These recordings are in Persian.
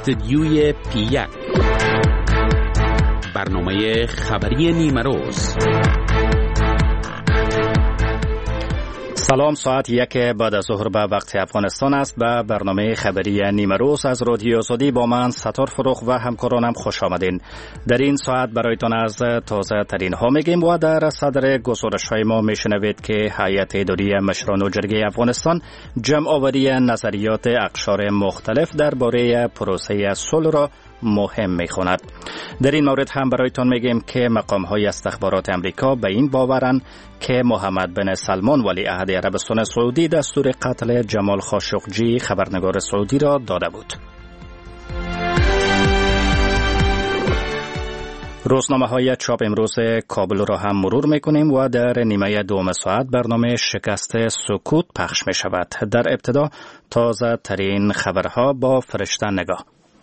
استدیوی پی1 برنامه خبری نیمروز. سلام، ساعت 1 بعد از ظهر به وقت افغانستان است. به برنامه خبری نیمروز از رادیو آزادی با من ستار فروغ و همکارانم خوش آمدین. در این ساعت برایتان از تازه ترین ها میگیم و در صدر گزارش های ما میشنوید که هیئت اداری مشران و جرگه افغانستان جمع آوری نظریات اقشار مختلف درباره پروسه صلح را مهم می‌خواند. در این مورد هم برایتان میگیم که مقام‌های استخبارات امریکا به این باورند که محمد بن سلمان ولیعهد عربستان سعودی دستور قتل جمال خاشقجی خبرنگار سعودی را داده بود. روزنامه‌های چاپ امروز کابل را هم مرور می‌کنیم و در نیمه دوم ساعت برنامه شکست سکوت پخش می‌شود. در ابتدا تازه ترین خبرها با فرشته نگاه.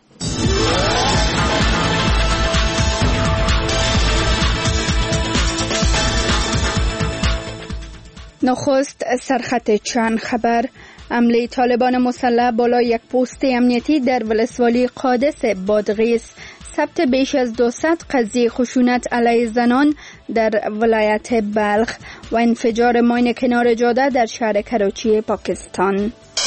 نخست سرخط چند خبر. حمله طالبان مسلح بالا یک پست امنیتی در ولسوالی قادس بادغیس. ثبت بیش از 200 قضیه خشونت علیه زنان در ولایت بلخ و انفجار ماین کنار جاده در شهر کراچی پاکستان.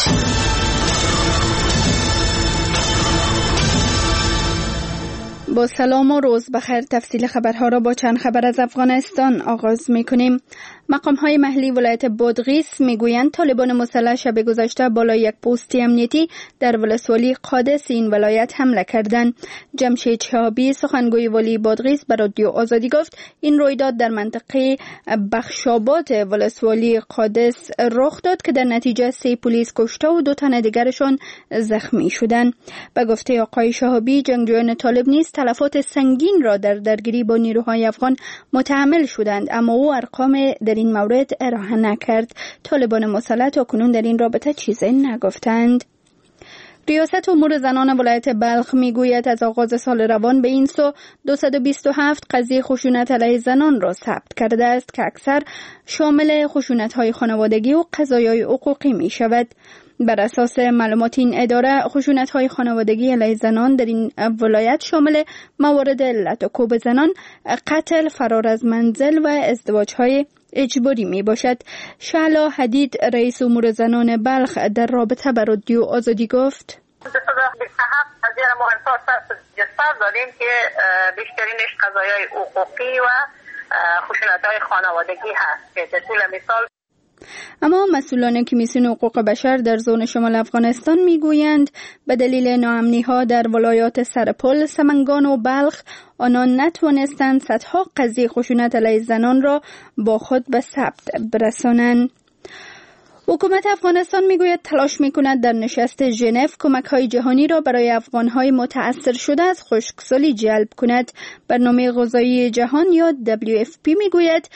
با سلام و روز بخیر. تفصیل خبرها را با چند خبر از افغانستان آغاز می‌کنیم. مقام‌های محلی ولایت بادغیس می‌گویند طالبان مسلح شب گذشته بالای یک پست امنیتی در ولسوالی قادس این ولایت حمله کردند. جمشید شهابی سخنگوی والی بادغیس به رادیو آزادی گفت این رویداد در منطقه بخشاباد ولسوالی قادس رخ داد که در نتیجه 3 پلیس کشته و 2 تن دیگرشان زخمی شدند. به گفته آقای شهابی جنگجویان طالب نیز تلفات سنگین را در درگیری با نیروهای افغان متحمل شدند، اما او ارقام در این مورد ارائه نکرد. طالبان مسلح تاکنون در این رابطه چیزی نگفتند. ریاست امور زنان ولایت بلخ میگوید از آغاز سال روان به این سو 227 قضیه خشونت علیه زنان را ثبت کرده است که اکثر شامل خشونت‌های خانوادگی و قضایای حقوقی می شود. بر اساس معلومات این اداره خشونت‌های خانوادگی علیه زنان در این ولایت شامل موارد علت و کوب زنان، قتل، فرار از منزل و ازدواج‌های اجباری می باشد. شعلا حدید رئیس امور زنان بلخ در رابطه با رادیو آزادی گفت 227 قضیه را ما امسال سر دادیم که بیشترینش قضایای حقوقی و خشونت‌های خانوادگی هست که در طول مثال. اما مسئولان کمیسیون حقوق بشر در زون شمال افغانستان میگویند به دلیل ناامنی‌ها در ولایات سرپل، سمنگان و بلخ آنان نتوانستند صدها قضیه خشونت علیه زنان را با خود به ثبت برسانند. حکومت افغانستان میگوید تلاش میکند در نشست ژنو کمک‌های جهانی را برای افغان‌های متأثر شده از خشکسالی جلب کند. برنامه غذایی جهان یا WFP میگوید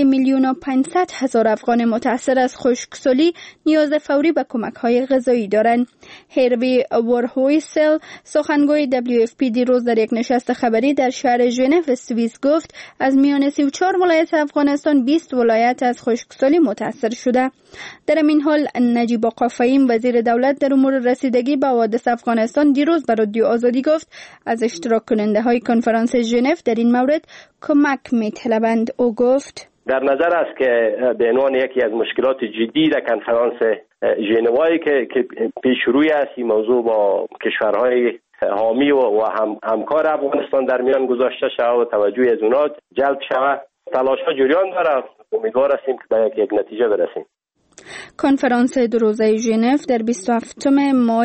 3,500,000 افغان متأثر از خشکسالی نیاز فوری به کمک‌های غذایی دارند. هروی ورهویسل سخنگوی WFP دیروز در یک نشست خبری در شهر ژنو سوئیس گفت از میان 34 ولایت افغانستان 20 ولایت از خشکسالی متأثر شده. در این حال نجیب آقا فهیم وزیر دولت در امور رسیدگی به حوادث افغانستان دیروز به رادیو آزادی گفت از اشتراک کننده های کنفرانس ژنو در این مورد کمک می‌طلبند. او گفت در نظر است که به عنوان یکی از مشکلات جدی در کنفرانس ژنوایی که پیش روی است این موضوع با کشورهای حامی و همکار افغانستان در میان گذاشته شود و توجه از اونها جلب شود. تلاش‌ها جریان دارد. امیدوار هستیم که به یک نتیجه برسیم. کنفرانس 2 روزه ژنو در 27 ماه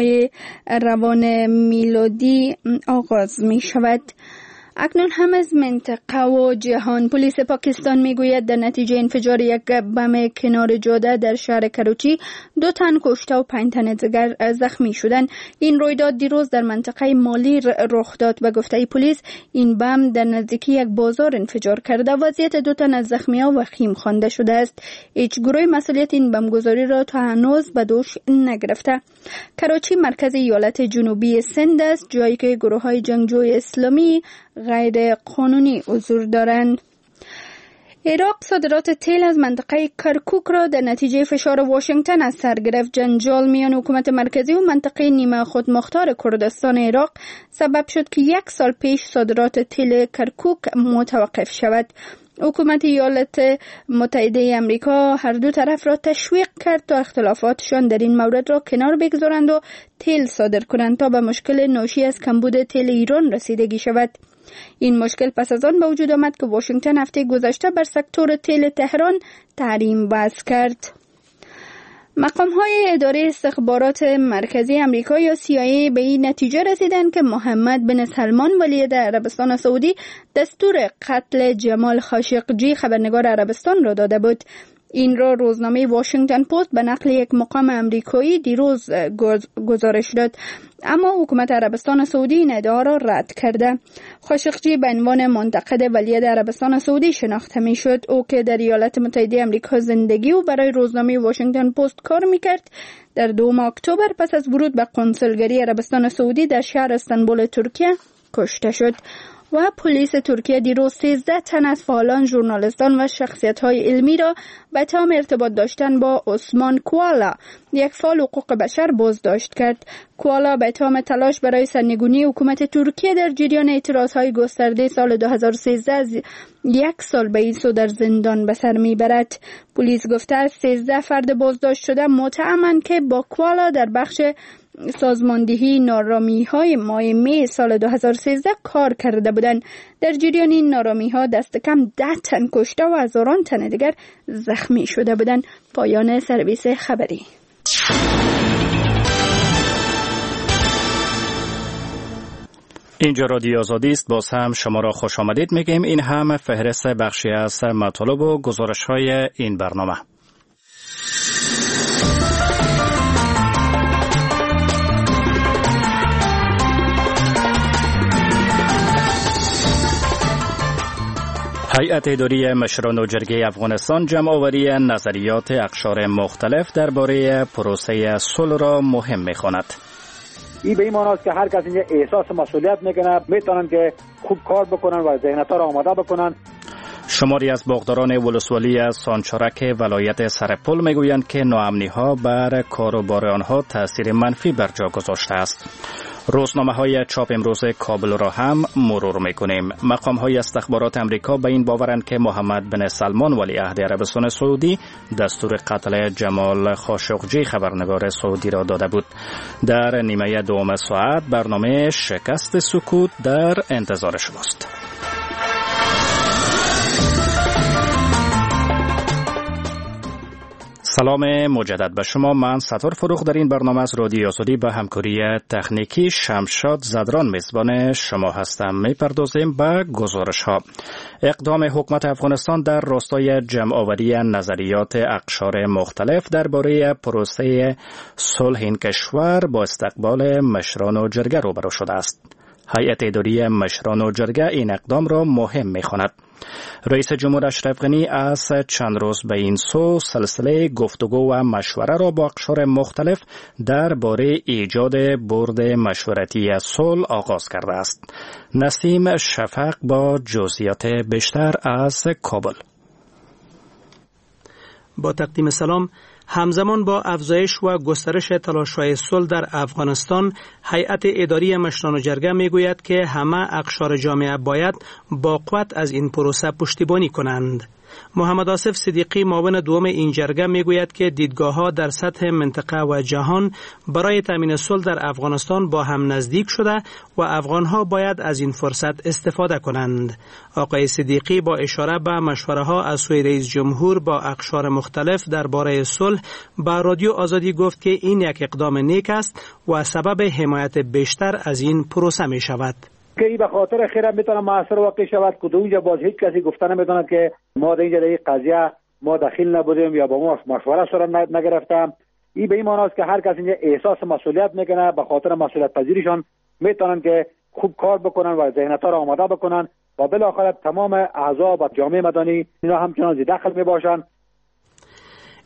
روان میلادی آغاز می شود. اکنون هم از منطقه و جهان. پلیس پاکستان میگوید در نتیجه انفجار یک بم کنار جاده در شهر کراچی 2 تن کشته و 5 تن دیگر زخمی شدند. این رویداد دیروز در منطقه مالی رخ داد. به گفته پلیس این بم در نزدیکی یک بازار انفجار کرده. وضعیت 2 تن از زخمی‌ها وخیم خوانده شده است. هیچ گروه مسئولیت این بمبگذاری را تا هنوز به دوش نگرفته. کراچی مرکز ایالت جنوبی سند است، جایی که گروه‌های جنگجوی اسلامی غیر قانونی حضور دارند. عراق صادرات تیل از منطقه کرکوک را در نتیجه فشار واشنگتن از سر گرفت. جنجال میان حکومت مرکزی و منطقه نیمه خودمختار کردستان عراق سبب شد که 1 سال پیش صادرات تیل کرکوک متوقف شود. حکومت ایالات متحده آمریکا هر دو طرف را تشویق کرد تا اختلافاتشان در این مورد را کنار بگذارند و تیل صادر کنند تا به مشکل ناشی از کمبود تیل ایران رسیدگی شود. این مشکل پس از آن به وجود آمد که واشنگتن هفته گذشته بر سکتور تیل تهران تحریم وضع کرد. مقام‌های اداره استخبارات مرکزی آمریکا یا CIA به این نتیجه رسیدند که محمد بن سلمان ولیعهد عربستان سعودی دستور قتل جمال خاشقجی خبرنگار عربستان را داده بود. این را روزنامه واشنگتن پست به نقل یک مقام آمریکایی دیروز گزارش داد، اما حکومت عربستان سعودی این ادعا را رد کرده. خاشقجی به عنوان منتقد ولیعهد عربستان سعودی شناخته میشد. او که در ایالات متحده آمریکا زندگی و برای روزنامه واشنگتن پست کار میکرد، در 2 اکتبر پس از ورود به قنصلگری عربستان سعودی در شهر استانبول ترکیه کشته شد. و پلیس ترکیه دیروز 13 تن از فعالان، ژورنالیستان و شخصیت‌های علمی را به اتهام ارتباط داشتن با عثمان کوالا، یک فعال حقوق بشر، بازداشت کرد. کوالا به اتهام تلاش برای سرنگونی حکومت ترکیه در جریان اعتراضهای گسترده سال 2013 از 1 سال به این سو در زندان به سر میبرد. پلیس گفته است 13 فرد بازداشت شده متهمند که با کوالا در بخش سازماندهی نارامی‌های ماه می سال 2013 کار کرده بودند. در جریان این نارامی‌ها دست کم 10 تن کشته و هزاران تن دیگر زخمی شده بودند. پایان سرویس خبری. اینجا رادیو آزادی است. باز هم شما را خوش آمدید میگیم. این هم فهرست بخشی از مطالب و گزارش‌های این برنامه. هیئت اداری مشران و جرگه افغانستان جمع‌آوری نظریات اقشار مختلف درباره پروسه صلح را مهم می‌خواند. این به این معنی است که هر کس اینجا احساس مسئولیت میکنه، میتونن که خوب کار بکنن و ذهنیت‌ها را آماده بکنن. شماری از باغداران ولسوالی از سانچارک ولایت سرپل میگویند که ناامنی‌ها بر کاروبار آنها تأثیر منفی بر جا گذاشته است. روزنامه‌های چاپ امروز کابل را هم مرور می‌کنیم. مقام‌های استخبارات آمریکا به این باورند که محمد بن سلمان ولیعهد عربستان سعودی دستور قتل جمال خاشقجی خبرنگار سعودی را داده بود. در نیمه دوم ساعت برنامه شکست سکوت در انتظار شماست. سلام مجدد به شما. من ستار فروخ در این برنامه از رادیو آزادی به همکاری تکنیکی شمشاد زدران میزبان شما هستم. میپردازیم به گزارش ها. اقدام حکومت افغانستان در راستای جمع‌آوری نظریات اقشار مختلف درباره پروسه صلح این کشور با استقبال مشران و جرگه روبرو شده است. هیئت اداری مشران و جرگه این اقدام را مهم می‌خواند. رئیس جمهور اشرف غنی از چند روز به این سو سلسله گفتگو و مشوره را با اقشار مختلف درباره ایجاد برد مشورتی صلح آغاز کرده است. نسیم شفق با جزئیات بیشتر از کابل. با تقدیم سلام. همزمان با افزایش و گسترش تلاش‌های صلح در افغانستان، هیئت اداری مشران و جرگه میگوید که همه اقشار جامعه باید با قوت از این پروسه پشتیبانی کنند. محمد آصف صدیقی معاون دوم این جرگه میگوید که دیدگاه‌ها در سطح منطقه و جهان برای تامین صلح در افغانستان با هم نزدیک شده و افغان‌ها باید از این فرصت استفاده کنند. آقای صدیقی با اشاره به مشوره‌ها از سوی رئیس جمهور با اقشار مختلف درباره صلح با رادیو آزادی گفت که این یک اقدام نیک است و سبب حمایت بیشتر از این پروسه می شود. که این به خاطر خیره میتونه موثر واقع شود که اونجا باز هیچ کسی گفته نمیتونه که ما در اینجا در این قضیه ما دخیل نبودیم یا با ما مشوره صورت نگرفتم. این به این معنی است که هر کس اینجا احساس مسئولیت میکنه، به خاطر مسئولیت پذیریشان میتونن که خوب کار بکنن و ذهنیت‌ها را آماده بکنن و بالاخره تمام اعضا و جامعه مدنی اینا همچنان دخل میباشن.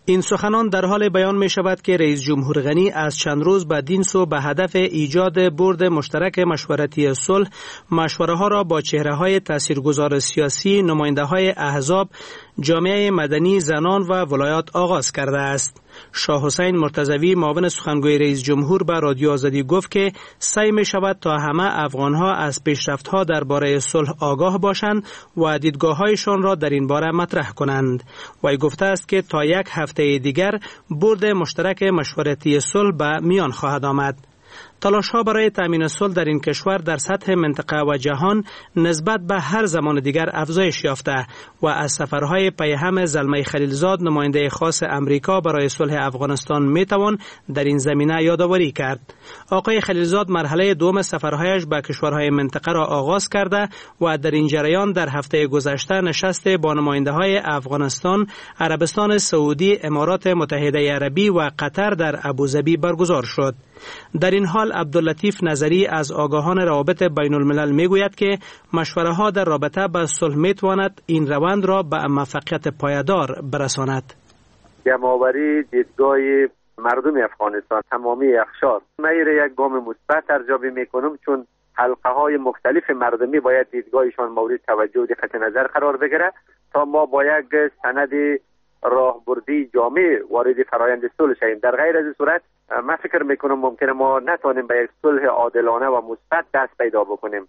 این سخنان در حال بیان می شود که رئیس جمهور غنی از چند روز بعدین سو به هدف ایجاد بورد مشترک مشورتی صلح مشوره ها را با چهره های تاثیرگذار سیاسی، نماینده های احزاب، جامعه مدنی، زنان و ولایات آغاز کرده است. شاه حسین مرتضوی معاون سخنگوی رئیس جمهور به رادیو آزادی گفت که سعی می شود تا همه افغانها از پیشرفت‌ها درباره صلح آگاه باشند و دیدگاه‌هایشان را در این باره مطرح کنند. وی گفته است که تا یک هفته دیگر بورد مشترک مشورتی صلح به میان خواهد آمد. تلاش‌ها برای تامین صلح در این کشور در سطح منطقه و جهان نسبت به هر زمان دیگر افزایش یافته و از سفرهای پیهم زلمه خلیلزاد نماینده خاص امریکا برای صلح افغانستان میتوان در این زمینه یادآوری کرد. آقای خلیلزاد مرحله دوم سفرهایش به کشورهای منطقه را آغاز کرده و در این جریان در هفته گذشته نشست با نماینده‌های افغانستان، عربستان سعودی، امارات متحده عربی و قطر در ابوظبی برگزار شد. در این حال عبداللطیف نظری از آگاهان روابط بین الملل می گوید که مشوره ها در رابطه با صلح می تواند این روند را به موفقیت پایدار برساند. جمع‌آوری دیدگاه مردم افغانستان تمامی اقشار میره یک گام مثبت ارزیابی میکنم، چون حلقه های مختلف مردمی باید دیدگاهشان مورد توجه و دقت نظر قرار بگیره تا ما با یک سند راهبردی جامع وارد فرایند صلح شویم. در غیر از این صورت من فکر میکنم ممکنه ما نتوانیم به یک صلح عادلانه و مثبت دست پیدا بکنیم.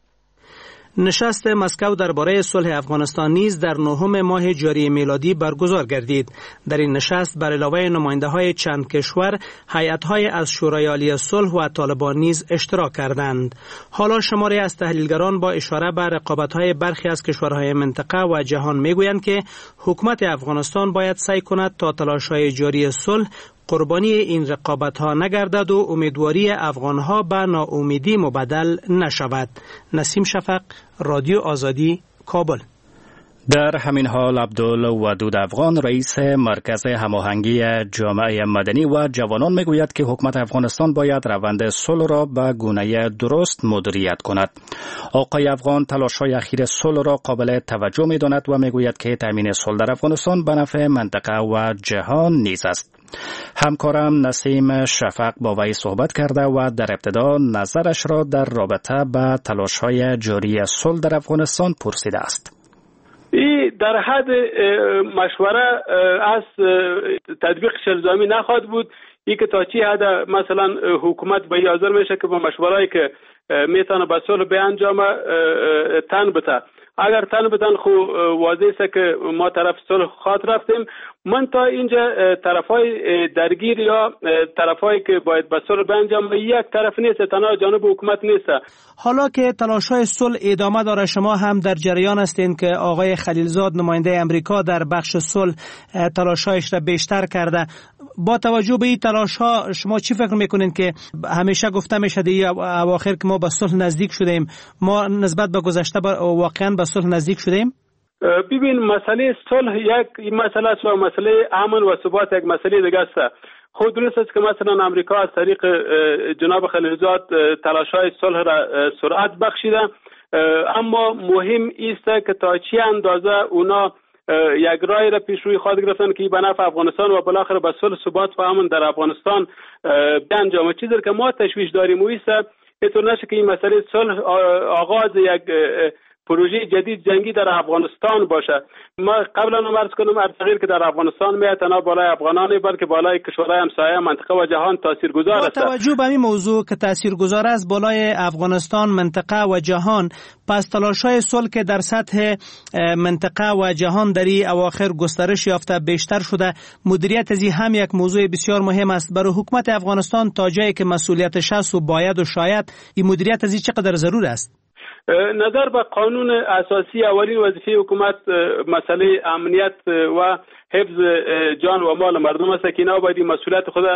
نشست مسکو درباره صلح افغانستان نیز در نهم ماه جاری میلادی برگزار گردید. در این نشست بر علاوه نماینده‌های چند کشور، هیئت‌های از شورای عالی صلح و طالبان نیز اشتراک کردند. حالا شماری از تحلیلگران با اشاره به رقابت‌های برخی از کشورهای منطقه و جهان می‌گویند که حکومت افغانستان باید سعی کند تا تلاش‌های جاری صلح قربانی این رقابت‌ها نگردد و امیدواری افغان‌ها به ناامیدی مبدل نشود. نسیم شفق، رادیو آزادی، کابل. در همین حال عبدالودود افغان رئیس مرکز هماهنگی جامعه مدنی و جوانان میگوید که حکومت افغانستان باید روند صلح را به گونه درست مدیریت کند. آقای افغان تلاش‌های اخیر صلح را قابل توجه می‌داند و میگوید که تامین صلح در افغانستان به نفع منطقه و جهان نیز است. همکارم نسیم شفق با وی صحبت کرده و در ابتدا نظرش را در رابطه به تلاش‌های جاری صلح در افغانستان پرسیده است. این در حد مشوره از تطبیق الزامی نخواهد بود. این که تا چی حد مثلا حکومت به حاضر میشه که با مشوره‌ای که میتونه به صلح به انجام تن بده. اگر تن بدن خو واضح است که ما طرف صلح خواهد رفتیم. من تا اینجا طرفای درگیر یا طرفایی که باید به صلح بنجام یک طرف نیست، تنها جانب حکومت نیست. حالا که تلاش‌های صلح ادامه داره، شما هم در جریان هستین که آقای خلیلزاد نماینده امریکا در بخش صلح تلاش‌هایش را بیشتر کرده. با توجه به این تلاش‌ها شما چی فکر میکنین که همیشه گفته میشه در اواخر که ما به صلح نزدیک شدیم، ما نسبت به گذشته واقعا به صلح نزدیک شدیم؟ ببین مسئله صلح یک مسئله است و مسئله امن و ثبات یک مسئله دیگه است. خود درست است که مثلا امریکا از طریق جناب خلیلزاد تلاش‌های صلح را سرعت بخشیده، اما مهم است که تا چه اندازه اونا یک راه را پیش روی خواهد گرفتن که به نفع افغانستان و بالاخره به صلح ثبات و امن در افغانستان بنجامه. چیزی که ما تشویش داریم است اینطور نشه که این مسئله صلح آغاز یک پروژه جدید جنگی در افغانستان باشه. ما قبلا هم عرض کنم تغییر که در افغانستان میاد تنها بالای افغانان بلکه بالای کشورهای همسایه منطقه و جهان تاثیرگذار است. با توجه به این موضوع که تاثیرگذار است بالای افغانستان، منطقه و جهان، پس تلاش‌های صلح که در سطح منطقه و جهان در این اواخر گسترش یافته بیشتر شده، مدیریت از این هم یک موضوع بسیار مهم است برای حکومت افغانستان. تا جایی که مسئولیتش است و باید و شاید این مدیریت از این چقدر ضرور است؟ نظر به قانون اساسی اولین وظیفه حکومت مسئله امنیت و حفظ جان و مال مردم است که اینا باید مسئولیت خود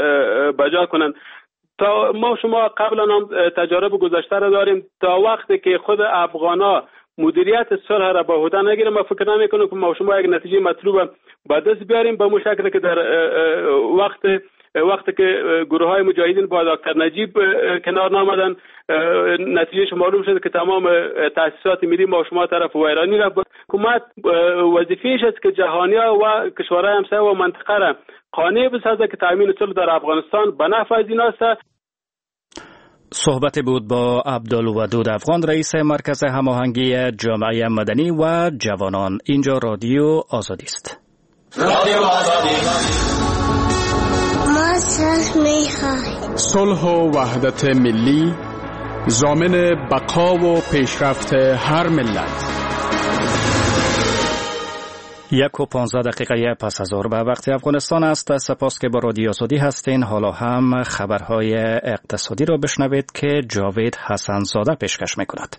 بجا کنند. تا ما شما قبلا هم تجارب گذشته را داریم، تا وقتی که خود افغانا مدیریت صلح را به عهده نگیریم ما فکر نمی‌کنم که ما شما یک نتیجه مطلوب به دست بیاریم به مشکل که در وقت وقتی که گروه های مجاهدین با دکتر نجیب کنار نامدن، نتیجهش معلوم شد که تمام تاسیسات ملی ما شما طرف ویرانی رفت. حکومت وظیفه‌اش است که جهانیا و کشورهای همسایه و منطقه را قانع بسازه که تامین صلح در افغانستان به نفع از اینا است. صحبت بود با عبدالودود افغان، رئیس مرکز هماهنگی جامعه مدنی و جوانان. اینجا رادیو آزادی است. رادیو آزادی. ما صلح می‌خواهیم. صلح و وحدت ملی ضامن بقا و پیشرفت هر ملت. 1:15 پس از ظهر به وقت افغانستان است. سپاس که با رادیو آزادی هستین. حالا هم خبرهای اقتصادی را بشنوید که جاوید حسن‌زاده پیشکش می‌کند.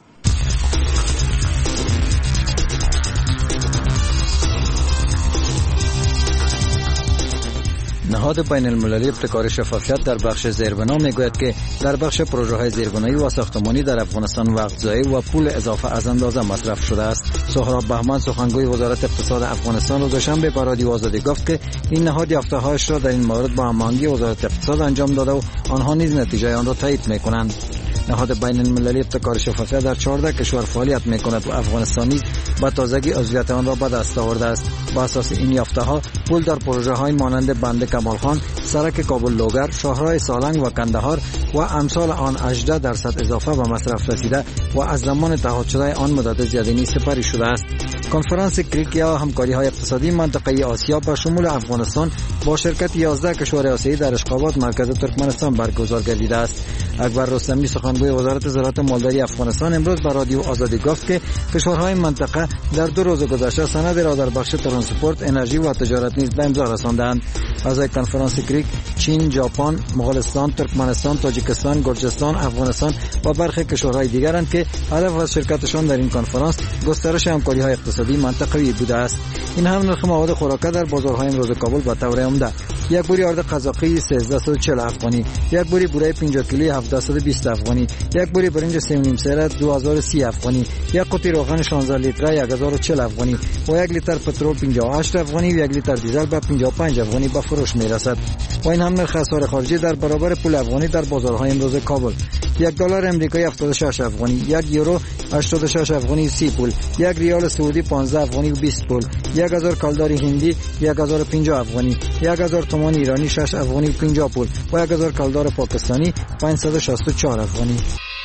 نهاد بین المللی ابتکار شفافیت در بخش زیربنا میگوید که در بخش پروژه‌های زیربنایی و ساختمانی در افغانستان وقت ضایع و پول اضافه از اندازه مصرف شده است. سهراب بهمن سخنگوی وزارت اقتصاد افغانستان روز شنبه به رادیو آزادی گفت که این نهاد یافته‌هایش را در این مورد با هماهنگی وزارت اقتصاد انجام داده و آنها نیز نتیجه آن را تایید می‌کنند. نهاد بین المللی ابتکار شفافیت در 14 کشور فعالیت می‌کند و افغانستان نیز به تازگی عضویت آن را به دست آورده است. با اساس این یافته‌ها پول در پروژه‌های مانند بند کمالخان، سرک کابل لوگر، شاهراه سالنگ و کندهار و امثال آن 18% اضافه به مصرف رسیده و از زمان تعهد شده آن مدت زیادی نیز سپری شده است. کنفرانس کریک یا همکاری‌های اقتصادی منطقه آسیا با شمول افغانستان با شرکت 11 کشور آسیایی در اشخابات مرکز ترکمنستان برگزار گردیده است. اکبر رستمی سخنگوی وزارت زراعت مالداری افغانستان امروز به رادیو آزادی گفت که کشورهای منطقه در 2 روز گذشته سند را در بخش ترانسپورت، انرژی و تجارت نیز به امضا رساندند. اعضای کنفرانس کریک چین، ژاپن، مغولستان، ترکمنستان، تاجیکستان، گرجستان، افغانستان و برخی کشورهای دیگرند که هدف از شرکتشان در این کنفرانس گسترش همکاری‌های اقتصادی منطقه‌ای بوده است. این هم نرخ مواد خوراکه در بازارهای امروز کابل به طور عمده: یک بوری آرد قزاقی 1340 افغانی، یک بوری بوره 50 کیلویی 1720 افغانی، یک بوری برنج 3.5 سره 2030 افغانی، یک قوطی روغن 16 لیتره 1040 افغانی و یک لیتر پترول 58 افغانی و یک لیتر دیزل به 55 افغانی به فروش میرسد. و این هم نرخ اسعار خارجی در برابر پول افغانی در بازارهای امروز کابل: یک دلار امریکایی 76 افغانی، یک یورو 86 افغانی 30 پول، یک ریال سعودی 15 افغانی و 20 پول، 1000 کالدار هندی 1050 افغانی، 1000 تومان ایرانی 6 افغانی و 50 پول و 1000 کالدار پاکستانی 564 افغانی.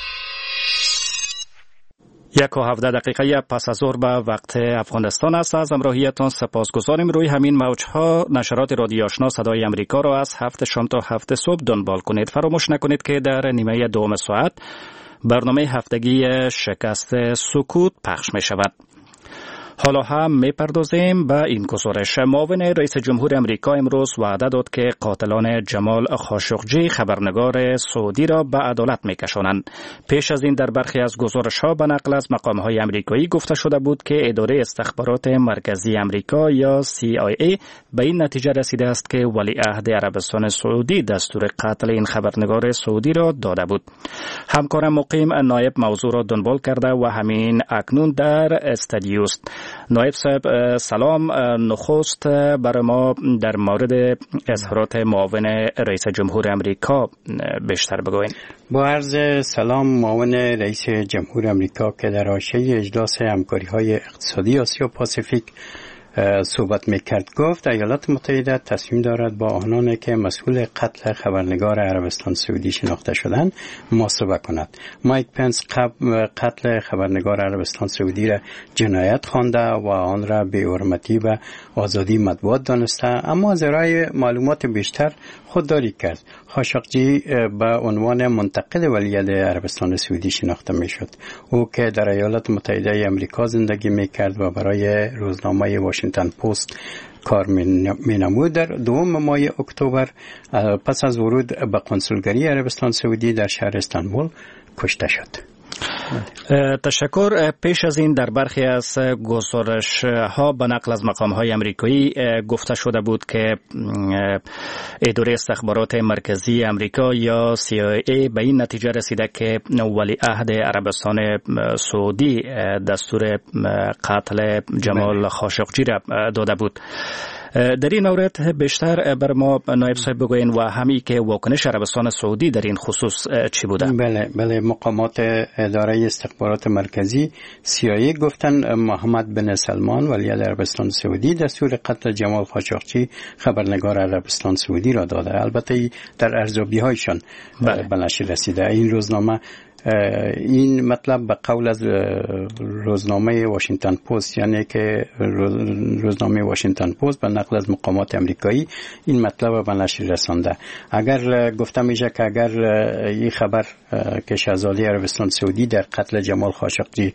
1:17 پس از ظهر به وقت افغانستان است. از همراهیتان سپاسگزاریم. روی همین موجها نشرات رادیو آشنا صدای امریکا را از 7 شام تا 7 صبح دنبال کنید. فراموش نکنید که در نیمه دوم ساعت برنامه هفتگی شکست سکوت پخش می شود. حالا هم میپردازیم به این گزارش. معاون رئیس جمهور امریکا امروز وعده داد که قاتلان جمال خاشقجی خبرنگار سعودی را به عدالت میکشانند. پیش از این در برخی از گزارش‌ها به نقل از مقام‌های امریکایی گفته شده بود که اداره استخبارات مرکزی امریکا یا CIA به این نتیجه رسیده است که ولیعهد عربستان سعودی دستور قتل این خبرنگار سعودی را داده بود. همکارم مقیم نایب موضوع را دنبال کرده و همین اکنون در استودیو است. نایب صاحب سلام. نخست برای ما در مورد اظهارات معاون رئیس جمهور امریکا بیشتر بگوین. با عرض سلام، معاون رئیس جمهور امریکا که در حاشیه اجلاس همکاری‌های اقتصادی آسیا پاسیفیک صحبت میکرد گفت ایالات متحده تصمیم دارد با آنانی که مسئول قتل خبرنگار عربستان سعودی شناخته شدند محاسبه کند. مایک پنس قتل خبرنگار عربستان سعودی را جنایت خوانده و آن را بی‌حرمتی و آزادی مطبوعات دانسته، اما از ارائه معلومات بیشتر خودداری کرد. خاشقجی به عنوان منتقد ولیعهد عربستان سعودی شناخته میشد. او که در ایالات متحده آمریکا زندگی میکرد و برای روزنامه واشنگتن پست کار مینمود، در 2 ماه اکتبر پس از ورود به قنسولگری عربستان سعودی در شهر استانبول کشته شد. تشکر. پیش از این در برخی از گزارش ها به نقل از مقام های امریکایی گفته شده بود که اداره استخبارات مرکزی امریکا یا CIA به این نتیجه رسیده که ولیعهد عربستان سعودی دستور قتل جمال خاشقجی را داده بود. در این مورد بیشتر بر ما نایب صاحب بگوین و همی که واکنش عربستان سعودی در این خصوص چی بوده؟ بله مقامات اداره استخبارات مرکزی CIA گفتن محمد بن سلمان ولیعهد عربستان سعودی دستور قتل جمال خاشقچی خبرنگار عربستان سعودی را داده. البته در ارزیابی‌هایشان به نشر رسیده. این روزنامه این مطلب به قول از روزنامه واشنگتن پست، یعنی که روزنامه واشنگتن پست به نقل از مقامات امریکایی این مطلب به نشر رسانده. اگر گفته میشه که اگر این خبر که شاهزاده عربستان سعودی در قتل جمال خاشقچی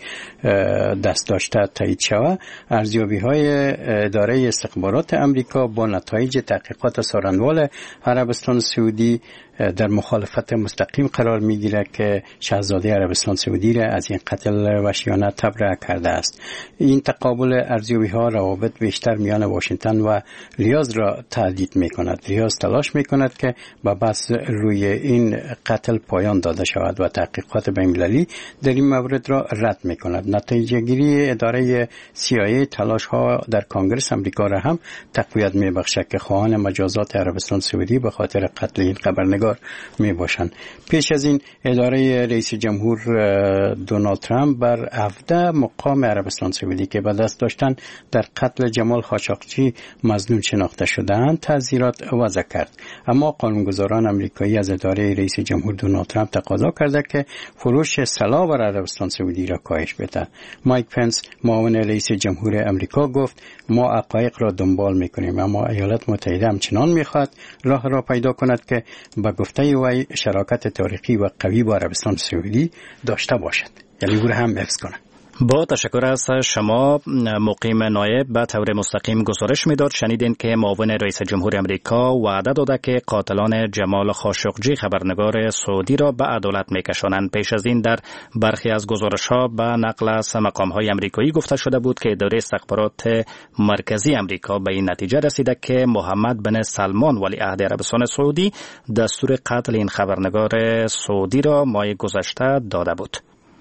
دست داشته تایید شود، ارزیابی‌های اداره استخبارات امریکا با نتایج تحقیقات سارنوال عربستان سعودی در مخالفت مستقیم قرار میگیره که شاهزاده عربستان سعودی را از این قتل وحشیانه تبرئه کرده است. این تقابل ارزیابی ها روابط بیشتر میان واشنگتن و ریاض را تهدید میکند. ریاض تلاش میکند که با بحث روی این قتل پایان داده شود و تحقیقات بین‌المللی در این مورد را رد میکند. نتیجه گیری اداره CIA تلاش ها در کنگره امریکا را هم تقویت میبخشد که خواهان مجازات عربستان سعودی به خاطر قتل این خبرنگار می باشند. پیش از این اداره رئیس جمهور دونالد ترامپ بر 17 مقام عربستان سعودی که به دست داشتن در قتل جمال خاشقچی مظنون شناخته شدند تعزیرات وضع کرد. اما قانونگذاران امریکایی از اداره رئیس جمهور دونالد ترامپ تقاضا کرده که فروش سلاح بر عربستان سعودی را کاهش بده. مایک پنس معاون رئیس جمهور امریکا گفت ما حقایق را دنبال میکنیم، اما ایالات متحده همچنان میخواد راه را پیدا کند که با گفته وی شراکت تاریخی و قوی با عربستان سعودی داشته باشد، یعنی او را هم حفظ کند. با تشکر از شما مقیم نایب. به طور مستقیم گزارش میداد شنیدین که معاون رئیس جمهور امریکا وعده داده که قاتلان جمال خاشقچی خبرنگار سعودی را به عدالت میکشانند. پیش از این در برخی از گزارش‌ها به نقل از مقام‌های امریکایی گفته شده بود که اداره استخبارات مرکزی امریکا به این نتیجه رسیده که محمد بن سلمان ولیعهد عربستان سعودی دستور قتل این خبرنگار سعودی را ماه گذشته داده بود.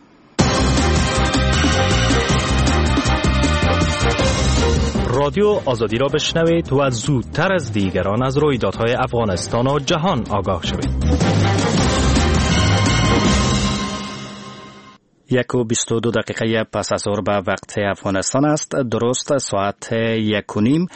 رادیو آزادی را بشنوید و زودتر از دیگران از رویدادهای افغانستان و جهان آگاه شوید. 1:22 پس از ظهر به وقت افغانستان است. درست ساعت 1:30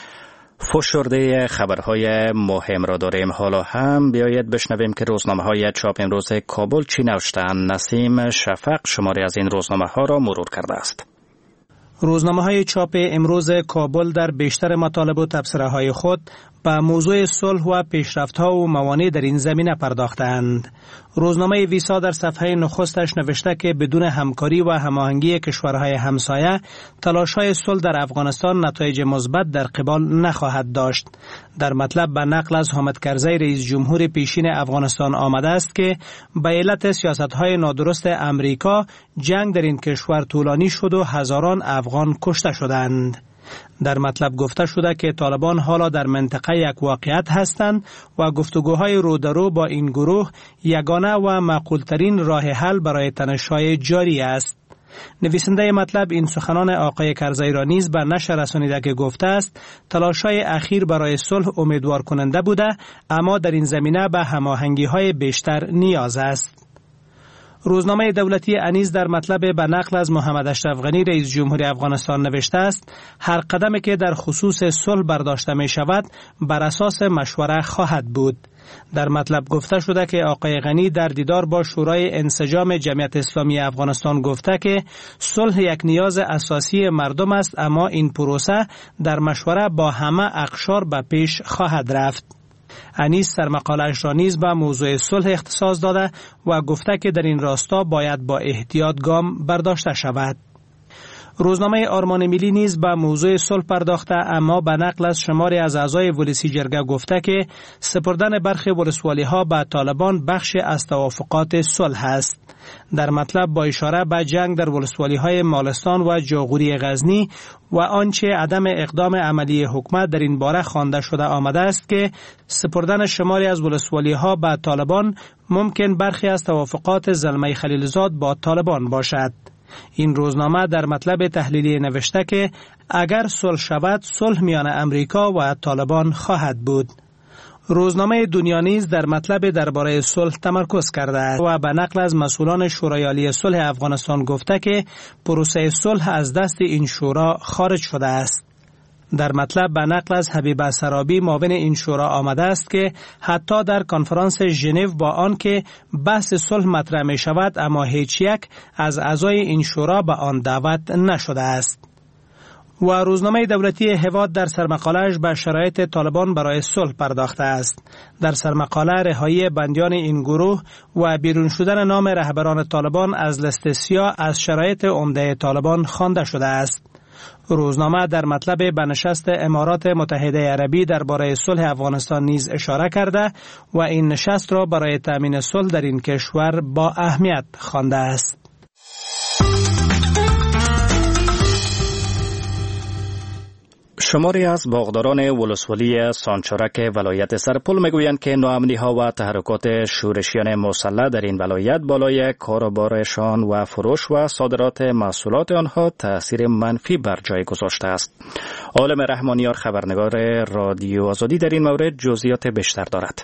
فشرده خبرهای مهم را داریم. حالا هم بیایید بشنویم که روزنامه‌های چاپ امروز کابل چی نوشته‌اند. نسیم شفق شماری از این روزنامه‌ها را مرور کرده است. روزنامه‌های چاپ امروز کابل در بیشتر مطالب و تبصره‌های خود به موضوع صلح و پیشرفت‌ها و موانع در این زمینه پرداختند. روزنامه ویسا در صفحه نخستش نوشته که بدون همکاری و هماهنگی کشورهای همسایه تلاش‌های صلح در افغانستان نتایج مثبت در قبال نخواهد داشت. در مطلب به نقل از حامد کرزی رئیس جمهور پیشین افغانستان آمده است که به علت سیاست‌های نادرست امریکا جنگ در این کشور طولانی شد و هزاران افغان کشته شدند. در مطلب گفته شده که طالبان حالا در منطقه یک واقعیت هستند و گفتگوهای رو در رو با این گروه یگانه و معقولترین راه حل برای تنش‌های جاری است. نویسنده مطلب این سخنان آقای کرزی را نیز به نشر رسانیده که گفته است تلاش‌های اخیر برای صلح امیدوار کننده بوده، اما در این زمینه به هماهنگی‌های بیشتر نیاز است. روزنامه دولتی انیس در مطلب به نقل از محمد اشرف غنی رئیس جمهور افغانستان نوشته است هر قدمی که در خصوص صلح برداشته می شود بر اساس مشوره خواهد بود. در مطلب گفته شده که آقای غنی در دیدار با شورای انسجام جمعیت اسلامی افغانستان گفته که صلح یک نیاز اساسی مردم است، اما این پروسه در مشوره با همه اقشار به پیش خواهد رفت. انیس سرمقاله‌اش را نیز به موضوع صلح اختصاص داده و گفته که در این راستا باید با احتیاط گام برداشته شود. روزنامه آرمان ملی نیز به موضوع صلح پرداخته، اما به نقل از شماری از اعضای ولسی جرگه گفته که سپردن برخی ولسوالی‌ها به طالبان بخش از توافقات صلح است. در مطلب با اشاره به جنگ در ولسوالی‌های مالستان و جاغوری غزنی و آنچه عدم اقدام عملی حکومت در این باره خوانده شده آمده است که سپردن شماری از ولسوالی‌ها به طالبان ممکن برخی از توافقات زلمه خلیلزاد با طالبان باشد. این روزنامه در مطلب تحلیلی نوشته که اگر صلح شود، صلح میان امریکا و طالبان خواهد بود. روزنامه دنیا نیز در مطلب درباره صلح تمرکز کرده است و به نقل از مسئولان شورای عالی صلح افغانستان گفته که پروسه صلح از دست این شورا خارج شده است. در مطلب به نقل از حبیب سرابی معاون این شورا آمده است که حتی در کنفرانس ژنو با آن که بحث صلح مطرح می شود، اما هیچ یک از اعضای این شورا به آن دعوت نشده است. و روزنامه دولتی هواد در سرمقاله‌اش به شرایط طالبان برای صلح پرداخته است. در سرمقاله رهایی بندیان این گروه و بیرون شدن نام رهبران طالبان از لیست سیاه از شرایط عمده طالبان خوانده شده است. روزنامه در مطلب به نشست امارات متحده عربی درباره صلح افغانستان نیز اشاره کرده و این نشست را برای تأمین صلح در این کشور با اهمیت خوانده است. شماری از باغداران ولسوالی سانچارک ولایت سرپل میگویند که ناامنی‌ها و تحرکات شورشیان مسلح در این ولایت بالای کاروبارشان و فروش و صادرات محصولات آنها تأثیر منفی بر جای گذاشته است. عالم رحمانیار خبرنگار رادیو آزادی در این مورد جزئیات بیشتر دارد.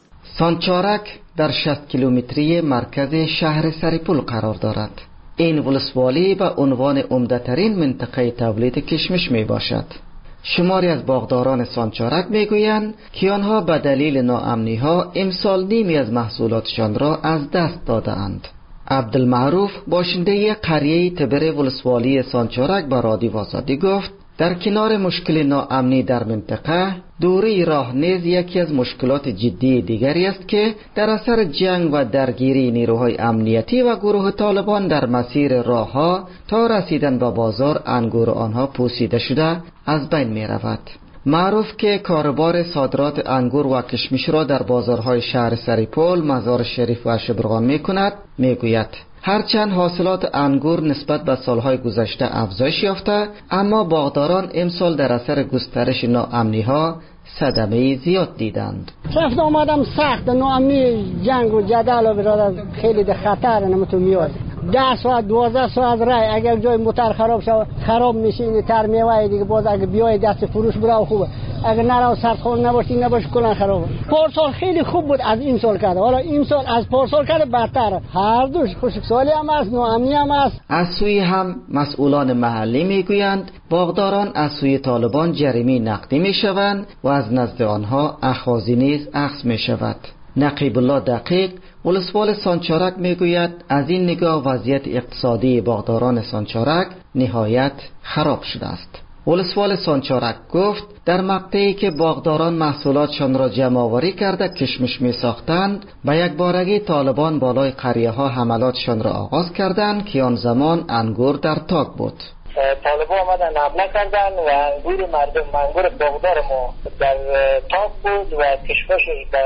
سانچارک در 60 کیلومتری مرکز شهر سرپل قرار دارد. این ولسوالی به عنوان عمده‌ترین منطقه تولید کشمش می باشد. شماری از باغداران سانچارک میگویند که آنها به دلیل ناامنی‌ها امسال نیمی از محصولاتشان را از دست داده‌اند. عبدالمعروف باشنده قریه تبر ولسوالی سانچارک به رادیو آزادی گفت در کنار مشکل ناامنی در منطقه، دوری راه نیز یکی از مشکلات جدی دیگری است که در اثر جنگ و درگیری نیروهای امنیتی و گروه طالبان در مسیر راهها تا رسیدن به بازار انگور آنها پوسیده شده از بین می رود. معروف که کاروبار صادرات انگور و کشمش را در بازارهای شهر سرپل، مزار شریف و شبرغان می کند، می گوید هرچند حاصلات انگور نسبت به سالهای گذشته افزایش یافته، اما باغداران امسال در اثر گسترش ناامنی‌ها صدمه زیاد دیدند. رفت آمدم سخت، ناامنی، جنگ و جدل و برادر خیلی ده خطر نمیتون میاد. 10 ساعت 12 ساعت رای اگر جای موتر خراب شود خراب میشه. این تر میوه دیگه باز اگه بیای دست فروش برای خوبه، اگر نرو سردخون نباشه کلا خرابه. پارسال خیلی خوب بود از این سال کرده، حالا این سال از پارسال کرده بدتر. هر دوش خشکسالی هم است، ناامنی هم است. از سوی هم مسئولان محلی میگویند باغداران از سوی طالبان جریمه نقدی میشوند و از نزد آنها اخاذی نیز اخذ میشود. نقیب الله دقیق ولسوال سانچارک میگوید از این نگاه وضعیت اقتصادی باغداران سانچارک نهایت خراب شده است. ولسوال سانچارک گفت در مقطعی که باغداران محصولاتشان را جمع آوری کرده کشمش می ساختند، به یک بارگی طالبان بالای قریه ها حملاتشان را آغاز کردند که آن زمان انگور در تاک بود. طالبان آمدن حمله کردن و انگور مردم، انگور باغدار ما در تاک بود و کشمشش به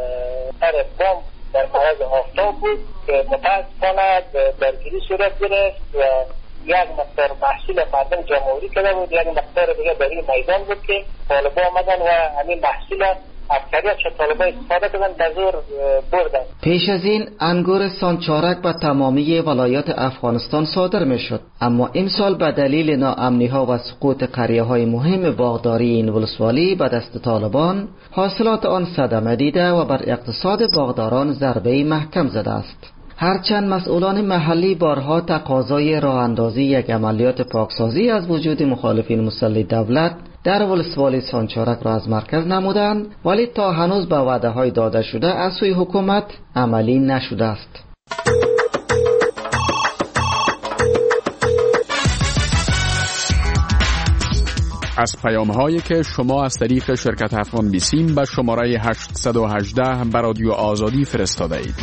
سر بام در معرض آفتاب بود که متاسفانه درگیری صورت گرفت و یک مقدار محصول مردم جمعوری کرده بود، یک مقدار دیگه در این میدان بود که طالبان آمدن و همین محصول اکثریت طالبان استفاده کردن به زور بردن. پیش از این انگور سانچارک به تمامی ولایات افغانستان صادر می شد، اما امسال به دلیل ناامنی ها و سقوط قریه های مهم باغداری این ولسوالی به دست طالبان، حاصلات آن صدمه دیده و بر اقتصاد باغداران ضربه محکم زده است. هرچند مسئولان محلی بارها تقاضای راه اندازی یک عملیات پاکسازی از وجود مخالفین مسلح دولت در ولسوالی سانچارک را از مرکز نمودند، ولی تا هنوز به وعده های داده شده از سوی حکومت عملی نشده است. از پیام‌هایی که شما از طریق شرکت افغان بیسیم به شماره 818 به رادیو آزادی فرستاده اید.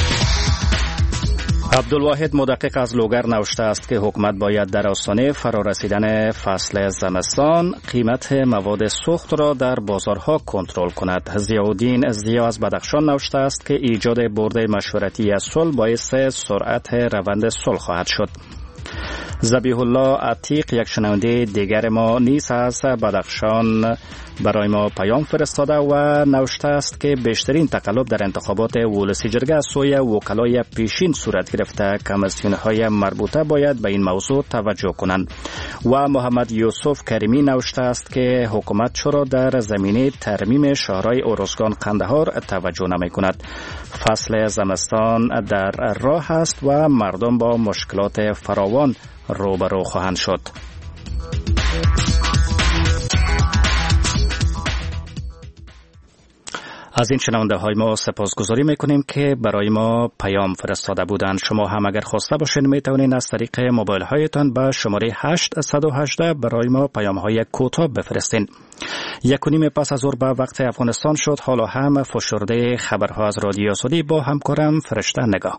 عبدالواحد مدقق از لوگر نوشته است که حکومت باید در آستانه فرارسیدن فصل زمستان قیمت مواد سوخت را در بازارها کنترل کند. ضیاءالدین ضیا از بدخشان نوشته است که ایجاد برد مشورتی از صلح باعث سرعت روند صلح خواهد شد. ذبیح الله عتیق یک شنونده دیگر ما نیز از بدخشان برای ما پیام فرستاده و نوشته است که بیشترین تقلب در انتخابات ولسی جرگه از سوی وکلای پیشین صورت گرفته. کمیسیون‌های مربوطه باید به این موضوع توجه کنند. و محمد یوسف کریمی نوشته است که حکومت چرا در زمینه ترمیم شهرهای ارزگان قندهار توجه نمی کند. فصل زمستان در راه است و مردم با مشکلات فراوان روبرو خواهند شد. از این شنونده های ما سپاسگزاری میکنیم که برای ما پیام فرستاده بودند. شما هم اگر خواسته باشین میتونین از طریق موبایل هایتان به شماره 818 برای ما پیام های کوتاه بفرستین. 1:30 پس از ظهر به وقت افغانستان شد. حالا هم فشرده خبرها از رادیو آزادی با همکارم فرشته نگاه.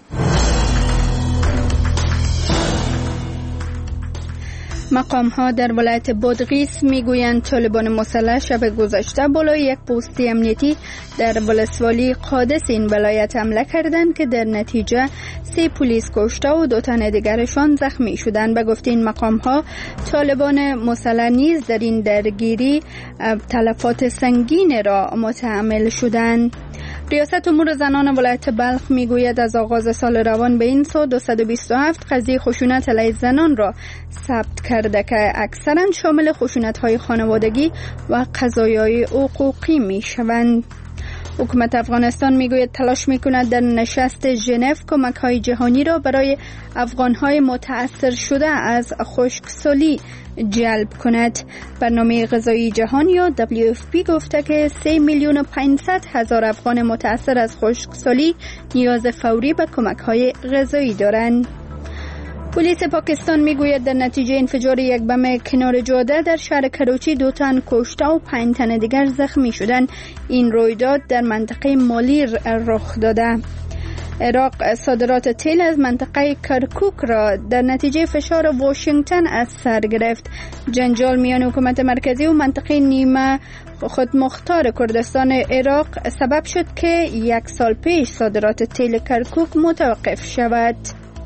مقام ها در ولایت بادغیس میگویند طالبان مسلح شب گذشته بالای یک پست امنیتی در ولسوالی قادس این ولایت حمله کردند که در نتیجه 3 پلیس کشته و 2 تن دیگرشان زخمی شدند. به گفته این مقام ها طالبان مسلح نیز در این درگیری تلفات سنگین را متحمل شدند. ریاست امور زنان ولایت بلخ میگوید از آغاز سال روان به این سو 227 قضیه خشونت علیه زنان را ثبت کرده که اکثرا شامل خشونت‌های خانوادگی و قضایای حقوقی میشوند. حکومت افغانستان میگوید تلاش میکند در نشست ژنو کمک‌های جهانی را برای افغان‌های متأثر شده از خشکسالی جلب کند. برنامه غذایی جهان یا WFP گفته که 3,500,000 افغان متأثر از خشکسالی نیاز فوری به کمک‌های غذایی دارند. پلیس پاکستان میگوید در نتیجه انفجار یک بم کنار جاده در شهر کراچی 2 تن کشته و 5 تن دیگر زخمی شدند. این رویداد در منطقه مالی رخ داده. عراق صادرات تیل از منطقه کرکوک را در نتیجه فشار واشنگتن از سر گرفت. جنجال میان حکومت مرکزی و منطقه نیمه خودمختار کردستان عراق سبب شد که 1 سال پیش صادرات تیل کرکوک متوقف شود.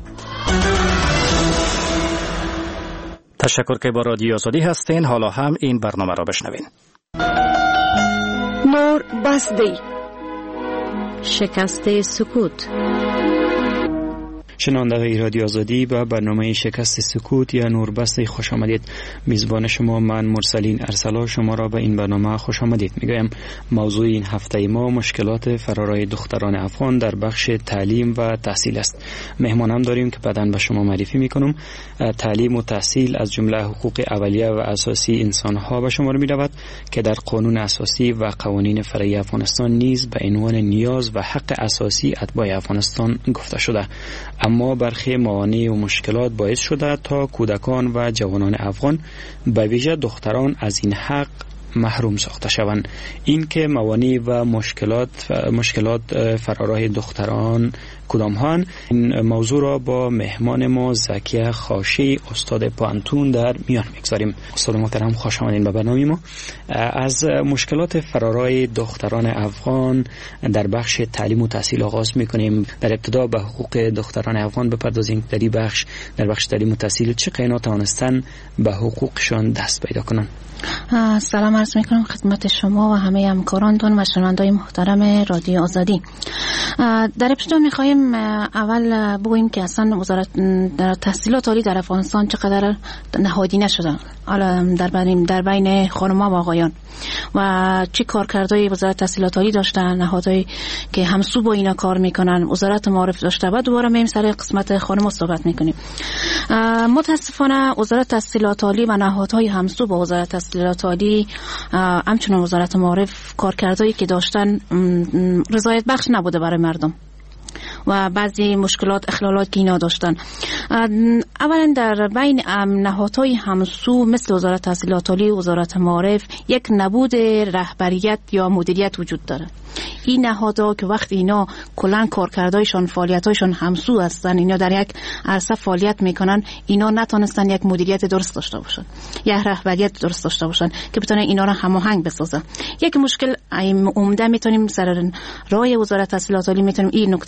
تشکر که با رادیو آزادی هستین. حالا هم این برنامه را بشنوین. نور بسدی، شکست سکوت. شنوندگان رادیو آزادی به برنامه شکست سکوت یا نوربسته خوش آمدید. میزبان شما من مرسلین ارسلا شما را به این برنامه خوش آمدید میگویم. موضوع این هفته ما مشکلات فرارای دختران افغان در بخش تعلیم و تحصیل است. مهمانم داریم که بعداً به شما معرفی میکنم. تعلیم و تحصیل از جمله حقوق اولیه و اساسی انسانها به شمار میرود که در قانون اساسی و قوانین فرعی افغانستان نیز به عنوان نیاز و حق اساسی اتباع افغانستان گفته شده. اما برخی موانع و مشکلات باعث شده تا کودکان و جوانان افغان به ویژه دختران از این حق محروم ساخته شوند. این که موانع و مشکلات فرارای دختران کدام هان، این موضوع را با مهمان ما زکیه خاشی استاد پانتون در میان میگذاریم. استاد محترم خوش آمدین به برنامه ما. از مشکلات فرارای دختران افغان در بخش تعلیم و تحصیل آغاز میکنیم. در ابتدا به حقوق دختران افغان بپردازیم. در بخش تعلیم و تحصیل چه قینا توانستن به حقوقشان دست پیدا کنند؟ سلام عرض میکنم خدمت شما و همه همکارانتون و شنوندگان محترم رادیو آزادی. در ابتدا میخوایم اول بگوییم که اصلا وزارت تحصیلات عالی در افغانستان چقدر نهادینه شده در بین خانم‌ها و آقایان و چه کارکردهای وزارت تحصیلات عالی داشتن، نهادهایی که همسو با اینا کار میکنن، وزارت معارف داشته. بعد دوباره میایم سر قسمت خانم‌ها صحبت میکنیم. متاسفانه وزارت تحصیلات عالی و نهادهای همسو با وزارت تحصیلات عالی همچنان وزارت معارف کارکردهایی که داشتن رضایت بخش نبوده برای مردم و بعضی مشکلات اخلالات که اینا داشتن. اولا در بین نهادهای همسو مثل وزارت تحصیلات عالی و وزارت معارف یک نبود رهبریت یا مدیریت وجود داره. این نهادها که وقتی اینا کلا کارکردهایشان فعالیتایشان همسو هستن، اینا در یک عرصه فعالیت میکنن، اینا نتونستن یک مدیریت درست داشته باشن، یک رهبریت درست داشته باشن که بتونن اینا را هماهنگ بسازن. یک مشکل عمده میتونیم سر راه وزارت تحصیلات عالی میتونیم این نکته را اشاره کنیم.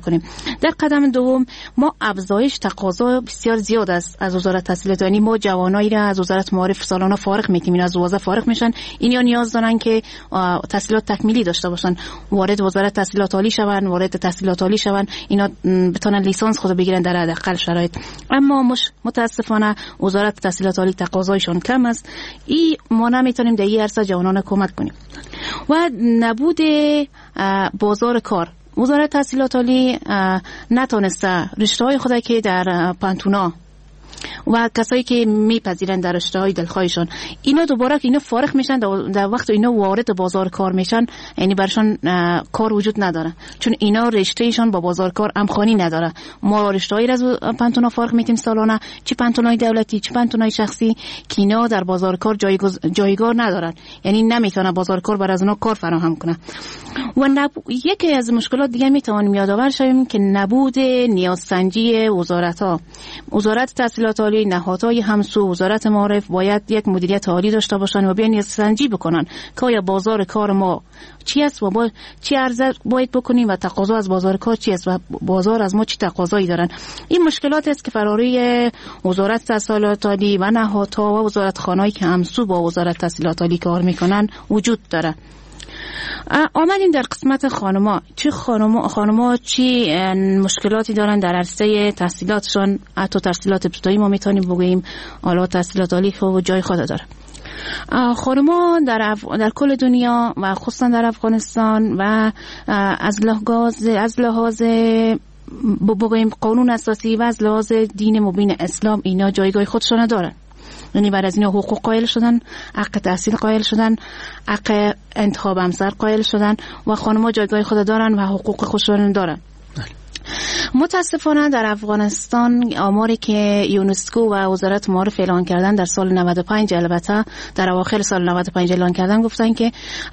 کنیم. در قدم دوم ما افزایش تقاضا بسیار زیاد است از وزارت تحصیلات عالی. ما جوانایی را از وزارت معارف سالانه فارغ میکنیم، اینا از وظیفه فارغ میشن، اینا نیاز دارن که تحصیلات تکمیلی داشته باشن، وارد وزارت تحصیلات عالی شون، وارد تحصیلات عالی شون، اینا بتونن لیسانس خود بگیرن در حداقل شرایط. اما متاسفانه وزارت تحصیلات عالی تقاضایشون کم است. این ما نمیتونیم در این عرصه جوانان کمک کنیم. و نبود بازار کار، وزارت تحصیلات عالی نتونسته رشته‌های خود که در پانتونا و کسایی که میپذیرن در رشته‌های دلخواهشون، اینا دوباره که اینا فارغ میشن در وقت اینا وارد بازار کار میشن، یعنی برشان کار وجود نداره، چون اینا رشتهشون با بازار کار همخوانی نداره. ما رشته‌ای از پانتونا فارغ میتیم سالانه، چه پانتونای دولتی چه پانتونای شخصی، که اینا در بازار کار جایگاه ندارن، یعنی نمیتونه بازار کار بر از اونها کار فراهم کنه. و یکی از مشکلات دیگه میتوانیم یادآور شویم که نبود نیازسنجی وزارت‌ها. وزارت تحصیلات عالی، نهادهای همسو، وزارت معارف باید یک مدیریت عالی داشته باشن و بیان نیازسنجی بکنن که آیا بازار کار ما چی است و چی عرضه باید بکنیم و تقاضا از بازار کار چی است و بازار از ما چی تقاضایی دارن. این مشکلات است که فراری وزارت تحصیلات عالی و نهادها و وزارتخانه‌ای که همسو با وزارت تحصیلات عالی کار میکنن وجود داره. آمدیم در قسمت خانما. چه خانما چی مشکلاتی دارن در عرصه تحصیلاتشون؟ حتی تحصیلات ابتدایی ما میتونیم بگوییم، حالا تحصیلات عالی خود جای خود داره. خانما در کل دنیا و خصوصا در افغانستان و از لحاظ بگوییم قانون اساسی و از لحاظ دین مبین اسلام، اینا جایگاه خودشون دارن. یعنی بعد از اینا حقوق قائل شدن، حق تحصیل قائل شدن، حق انتخاب همسر قائل شدن و خانم‌ها جایگاه خود دارن و حقوق خودشون دارن. متاسفانه در افغانستان آماری که یونسکو و وزارت معارف اعلان کردن در سال 95، البته در اواخر سال 95 اعلان کردن، گفتن که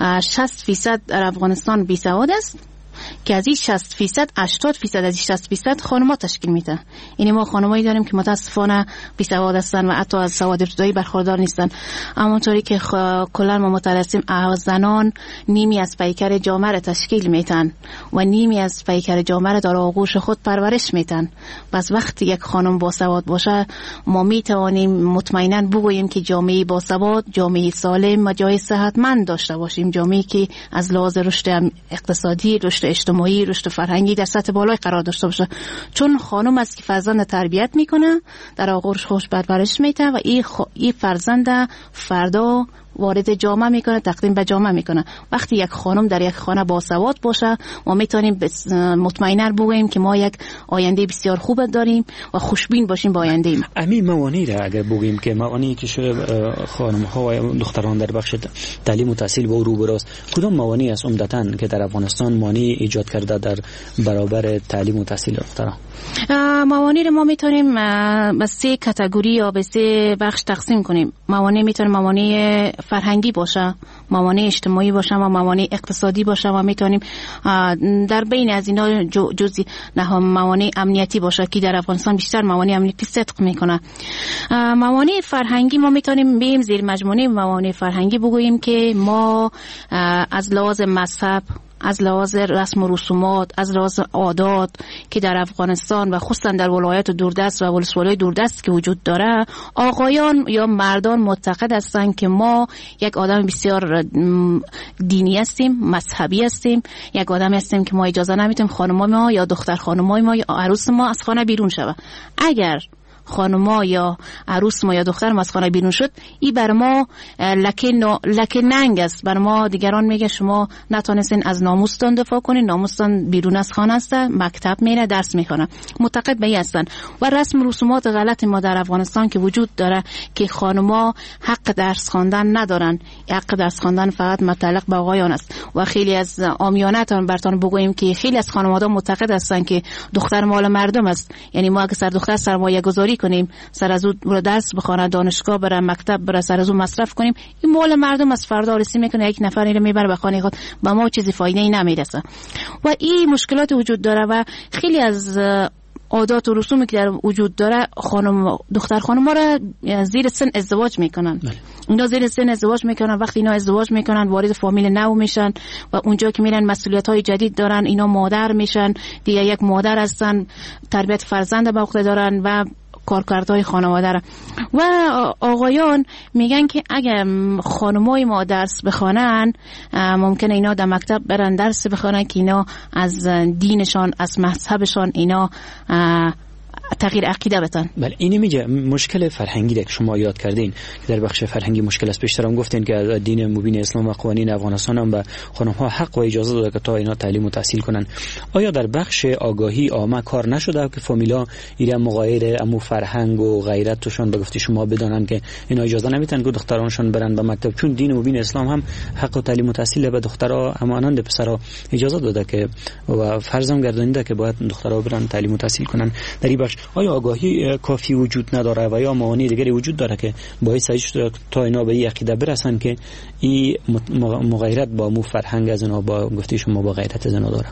60% در افغانستان بیسواد است، که از این 60% 80% از این 60% خانم‌ها تشکیل میده. یعنی ما خانمایی داریم که متاسفانه بیسواد هستن و حتی از سواد ابتدایی برخوردار نیستن. همونطوری که کلا ما مطلع هستیم زنان نیمی از پیکر جامعه را تشکیل میدن و نیمی از پیکر جامعه را در آغوش خود پرورش میدن. پس وقتی یک خانم باسواد باشه، ما میتوانیم مطمئنا بگوییم که جامعه باسواد، جامعه سالم و جای صحتمند داشته باشیم، جامعه که از لحاظ رشد اقتصادی، رشد اجتماعی، رشد فرهنگی در سطح بالای قرار داشته باشه. چون خانم است که فرزند تربیت میکنه، در آغوش خودش پرورش میده و این فرزند فردا وارد جامعه میکنه، تقدیم به جامعه میکنه. وقتی یک خانم در یک خانه باسواد باشه، ما میتونیم مطمئنا بگوییم که ما یک آینده بسیار خوب داریم و خوشبین باشیم با آینده ایم. همین موانع را اگر بگوییم که موانعی که خانم ها و دختران در بخش تعلیم و تحصیل با روبراست، کدام موانع است عمدتاً که در افغانستان مانع ایجاد کرده در برابر تعلیم و تحصیل دختران؟ موانع را ما میتونیم به 3 کاتگوری یا به 3 بخش تقسیم کنیم. موانع میتونه موانع فرهنگی باشه، موانع اجتماعی باشه و موانع اقتصادی باشه و میتونیم در بین از اینا جزئی موانع امنیتی باشه که در افغانستان بیشتر موانع امنیتی صدق میکنه. موانع فرهنگی ما میتونیم بیم زیر مجموعه موانع فرهنگی بگوییم که ما از لحاظ مذهب، از لحاظ رسم و رسومات، از لحاظ عادات که در افغانستان و خصوصا در ولایات دوردست و ولسوالی دوردست که وجود داره، آقایان یا مردان معتقد هستند که ما یک آدم بسیار دینی هستیم، مذهبی هستیم، یک آدم هستیم که ما اجازه نمیدیم خانم ما یا دختر خانم ما یا عروس ما از خانه بیرون شود. اگر خانما یا عروس ما یا دختر ما از خانه بیرون شد، این بر ما لکه ننگ است. بر ما دیگران میگه شما نتونستین از ناموستان دفاع کنین، ناموستان بیرون از خانه است، مکتب میره، درس میخونه. معتقد به این هستن. و رسم رسومات غلط ما در افغانستان که وجود داره که خانما حق درس خواندن ندارن، حق درس خواندن فقط متعلق به آقایان است. و خیلی از عامیانه‌تان براتون بگویم که خیلی از خانواده معتقد هستن که دختر مال مردم است. یعنی ما اگه سر دختر سرمایه گذاری کنیم، سر از اون درس بخونه، دانشگاه بره، مکتب بره، سر از اون مصرف کنیم، این مال مردم از فردا رسی میکنه، یک نفر اینو میبره به خانه خود، به ما چیزی فایده ای نمیرسه. و این مشکلات وجود داره و خیلی از عادات و رسومی که در وجود داره دختر خانم را زیر سن ازدواج میکنن. اینا زیر سن ازدواج میکنن. وقتی اینا ازدواج میکنن وارد فامیل نو میشن و اونجا که میرن مسئولیت‌های جدید دارن، اینا مادر میشن دیگه، یک مادر هستن، تربیت فرزند به عهده دارن و کارکردهای خانواده را. و آقایان میگن که اگه خانمای ما درس بخوانن ممکنه اینا در مکتب برن درس بخوانن که اینا از دینشان، از مذهبشان اینا تغییر عقیده بتن. بله، اینی میگه مشکل فرهنگی که شما یاد کردین که در بخش فرهنگی مشکل است. پیشتر هم گفتین که دین مبین اسلام و قوانین افغانستان هم به خانم ها حق و اجازه داده که تا اینا تعلیم و تحصیل کنن. آیا در بخش آگاهی عامه کار نشده که فامیلا اینا مغایر امو فرهنگ و غیرتشون به گفته شما بدانن که اینا اجازه نمیتن که دخترانشون برن به مکتب، چون دین مبین اسلام هم حق و تعلیم و تحصیل به دخترها همانند پسرها اجازه داده که و فرضم گردانیده که باید دخترها برن تعلیم و تحصیل کنن. در این بخش آیا آگاهی کافی وجود نداره و یا موانع دیگری وجود داره که باعث شده تا اینا به این عقیده برسن که این مغایرت با مو فرهنگ از اینا با گفته شما با غیرت از اینا داره؟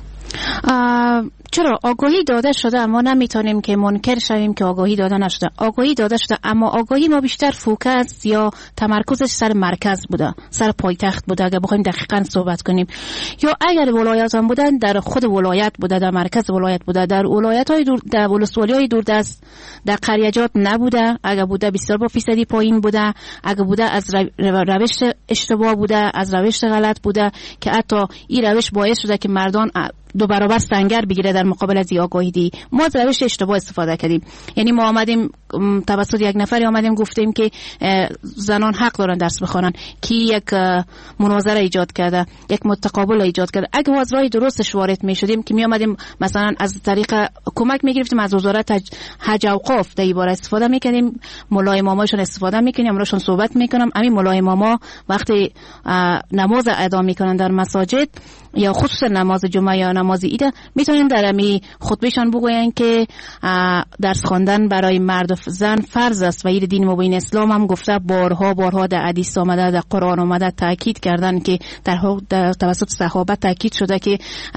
چرا آگاهی داده شده، اما نمیتونیم که منکر شویم که آگاهی داده نشده. آگاهی داده شده، اما آگاهی ما بیشتر فوکس یا تمرکزش سر مرکز بوده، سر پایتخت بوده. اگه بخوایم دقیقاً صحبت کنیم، یا اگر ولایات هم بودن در خود ولایت بوده، در مرکز ولایت بوده، در ولایت‌های دور، در ولسوالی‌های دوردست، در قریه‌جات نبوده. اگر بوده 22% پایین بوده، اگر بوده از روش اشتباه بوده، از روش غلط بوده که حتی این روش باعث شده که مردان 2 برابر سنگر بگیره در مقابل از آگاهی دی. ما از روش اشتباه استفاده کردیم. یعنی ما آمدیم توسط یک نفری آمدیم گفتیم که زنان حق دارن درس بخونن، که یک مناظره ایجاد کرده، یک متقابل ایجاد کرده. اگه از راه درستش وارد میشدیم که می آمدیم مثلا از طریق کمک میگرفتیم از وزارت حج و اوقاف در این باره استفاده میکردیم، مولای ماماشون استفاده میکنیم، امروزشون صحبت میکنم. همین مولای ماما وقتی نماز ادا میکنن در مساجد یا خصوصا نماز جمعه یا نماز عید، میتونیم در امی خطبهشان بگوین که درس خواندن برای مرد و زن فرض است و این دین مبین اسلام هم گفته، بارها در حدیث آمده، در قرآن آمده، تاکید کردن که در توسط صحابه تاکید شده که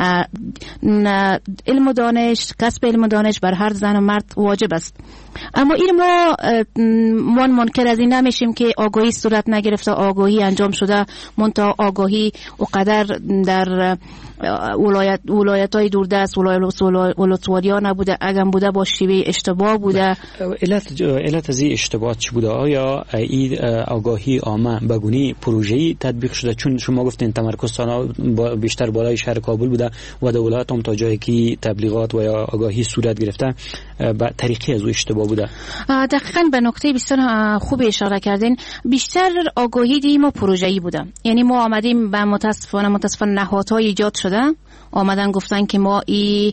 علم و دانش، کسب علم و دانش بر هر زن و مرد واجب است. اما این ما منکر از این نمیشیم که آگاهی صورت نگرفته، آگاهی انجام شده، منتها آگاهی و قدر در ولایت‌های دوردست، ولسوالیا نبوده. اگر بوده با شیوه اشتباه بوده. علت از این اشتباهات چی بوده؟ آیا این آگاهی عامه به گونه پروژه‌ای تطبیق شده؟ چون شما گفتین تمرکز بیشتر بالای شهر کابل بوده و در ولایت هم تا جایی که تبلیغات و یا آگاهی صورت گرفته به طریقی از او اشتباه بوده. دقیقاً به نکته بسیار خوب اشاره کردین. بیشتر آگاهی دی ما پروژه‌ای بوده. یعنی ما آمدیم به متاسفانه نهادهای ایجاد شده، آمدن گفتن که ما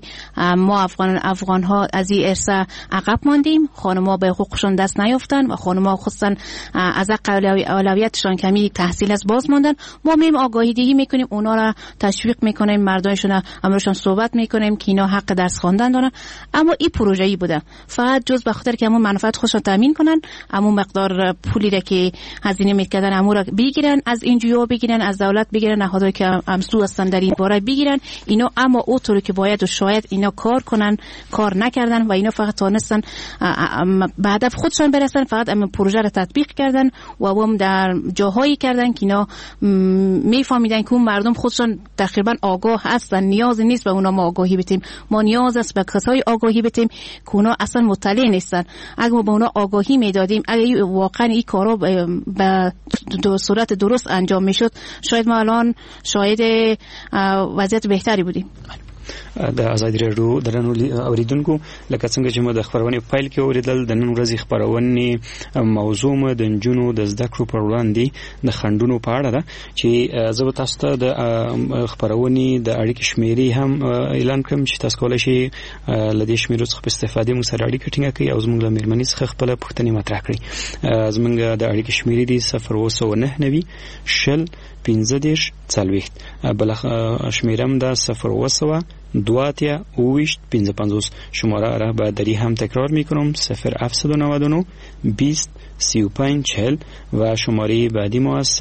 افغان ها از این ارث عقب ماندیم، خانم‌ها به حقوقشون دست نیافتن و خانم‌ها خصوصا از اولویتشون کمی تحصیل از باز ماندن. ما میم آگاهی دهی میکنیم، اونا را تشویق میکنیم، مردانشون امروزشون صحبت میکنیم که اینا حق درس خواندن دارن. اما این پروژه‌ای بوده، فقط جز به خاطر که همون منفعت خودشون تامین کنن، همون مقدار پولی را که هزینه میکردن همون را بگیرن، از اینجا بگیرن، از دولت بگیرن، نهادهایی که امسو هستن در این باره بگیرن اینا. اما اونطوری که باید و شاید اینا کار کنن کار نکردن و اینا فقط تونستن به هدف خودشان برسن، فقط اما پروژه را تطبیق کردن و هم در جاهایی کردن که اینا میفهمیدن که اون مردم خودشان تقریبا آگاه هستن، نیاز نیست به اونا ما آگاهی بدیم، ما نیاز است به کسای آگاهی بدیم که اونا اصلا مطلع نیستن. اگه ما به اونا آگاهی میدادیم، اگه واقعا این کارا به صورت درست انجام میشد، شاید ما الان شاید وضعیت بهتری بودیم. د ازادي رادیو درنو اوریدونکو، لکه څنګه چې ما د خبرونې فایل کې اوریدل، د نن ورځې خبرونې موضوع مو د نجونو د زده کړو پر وړاندې د خنډونو په اړه ده چې زه به تاسو ته د خبرونې د اړیکې شمیرې هم اعلان کړم چې تاسو کولای شئ له دې شمیرو څخه په استفادې مو سره اړیکه ټینګه کړئ او زموږ له میرمنې څخه خپل پوښتنې مطرح کړئ. زموږ د اړیکې شمیرې دی 029 شل 15 40 بل شمیرم دا 0 دواتیا اویشت 55 شماره را به دری هم تکرار میکنم 0799 20 35 40 و شماره بعدی ما از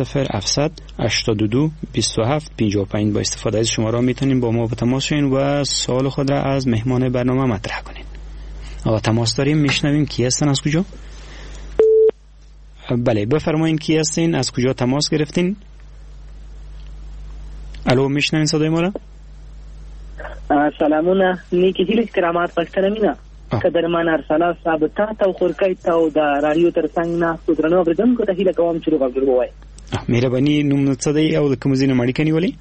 0782 27 55. با استفاده از شماره میتونین با ما به تماس شین و سوال خود را از مهمان برنامه مطرح کنین. تماس داریم، میشنویم کی هستن، از کجا؟ بله بفرمایید کی هستین، از کجا تماس گرفتین؟ الو میشنوین صدای ما را؟ سلامونه نیکی هیله کرامات پښتنه مینا قدرمان ارسلا صاحب ته خورکای ته د رادیو تر څنګ نه سترنو بردونکو ته هیله کوم چې وګورئ وای مهرباني نوم څه دی او د کوم ځای نه مړی کني ولې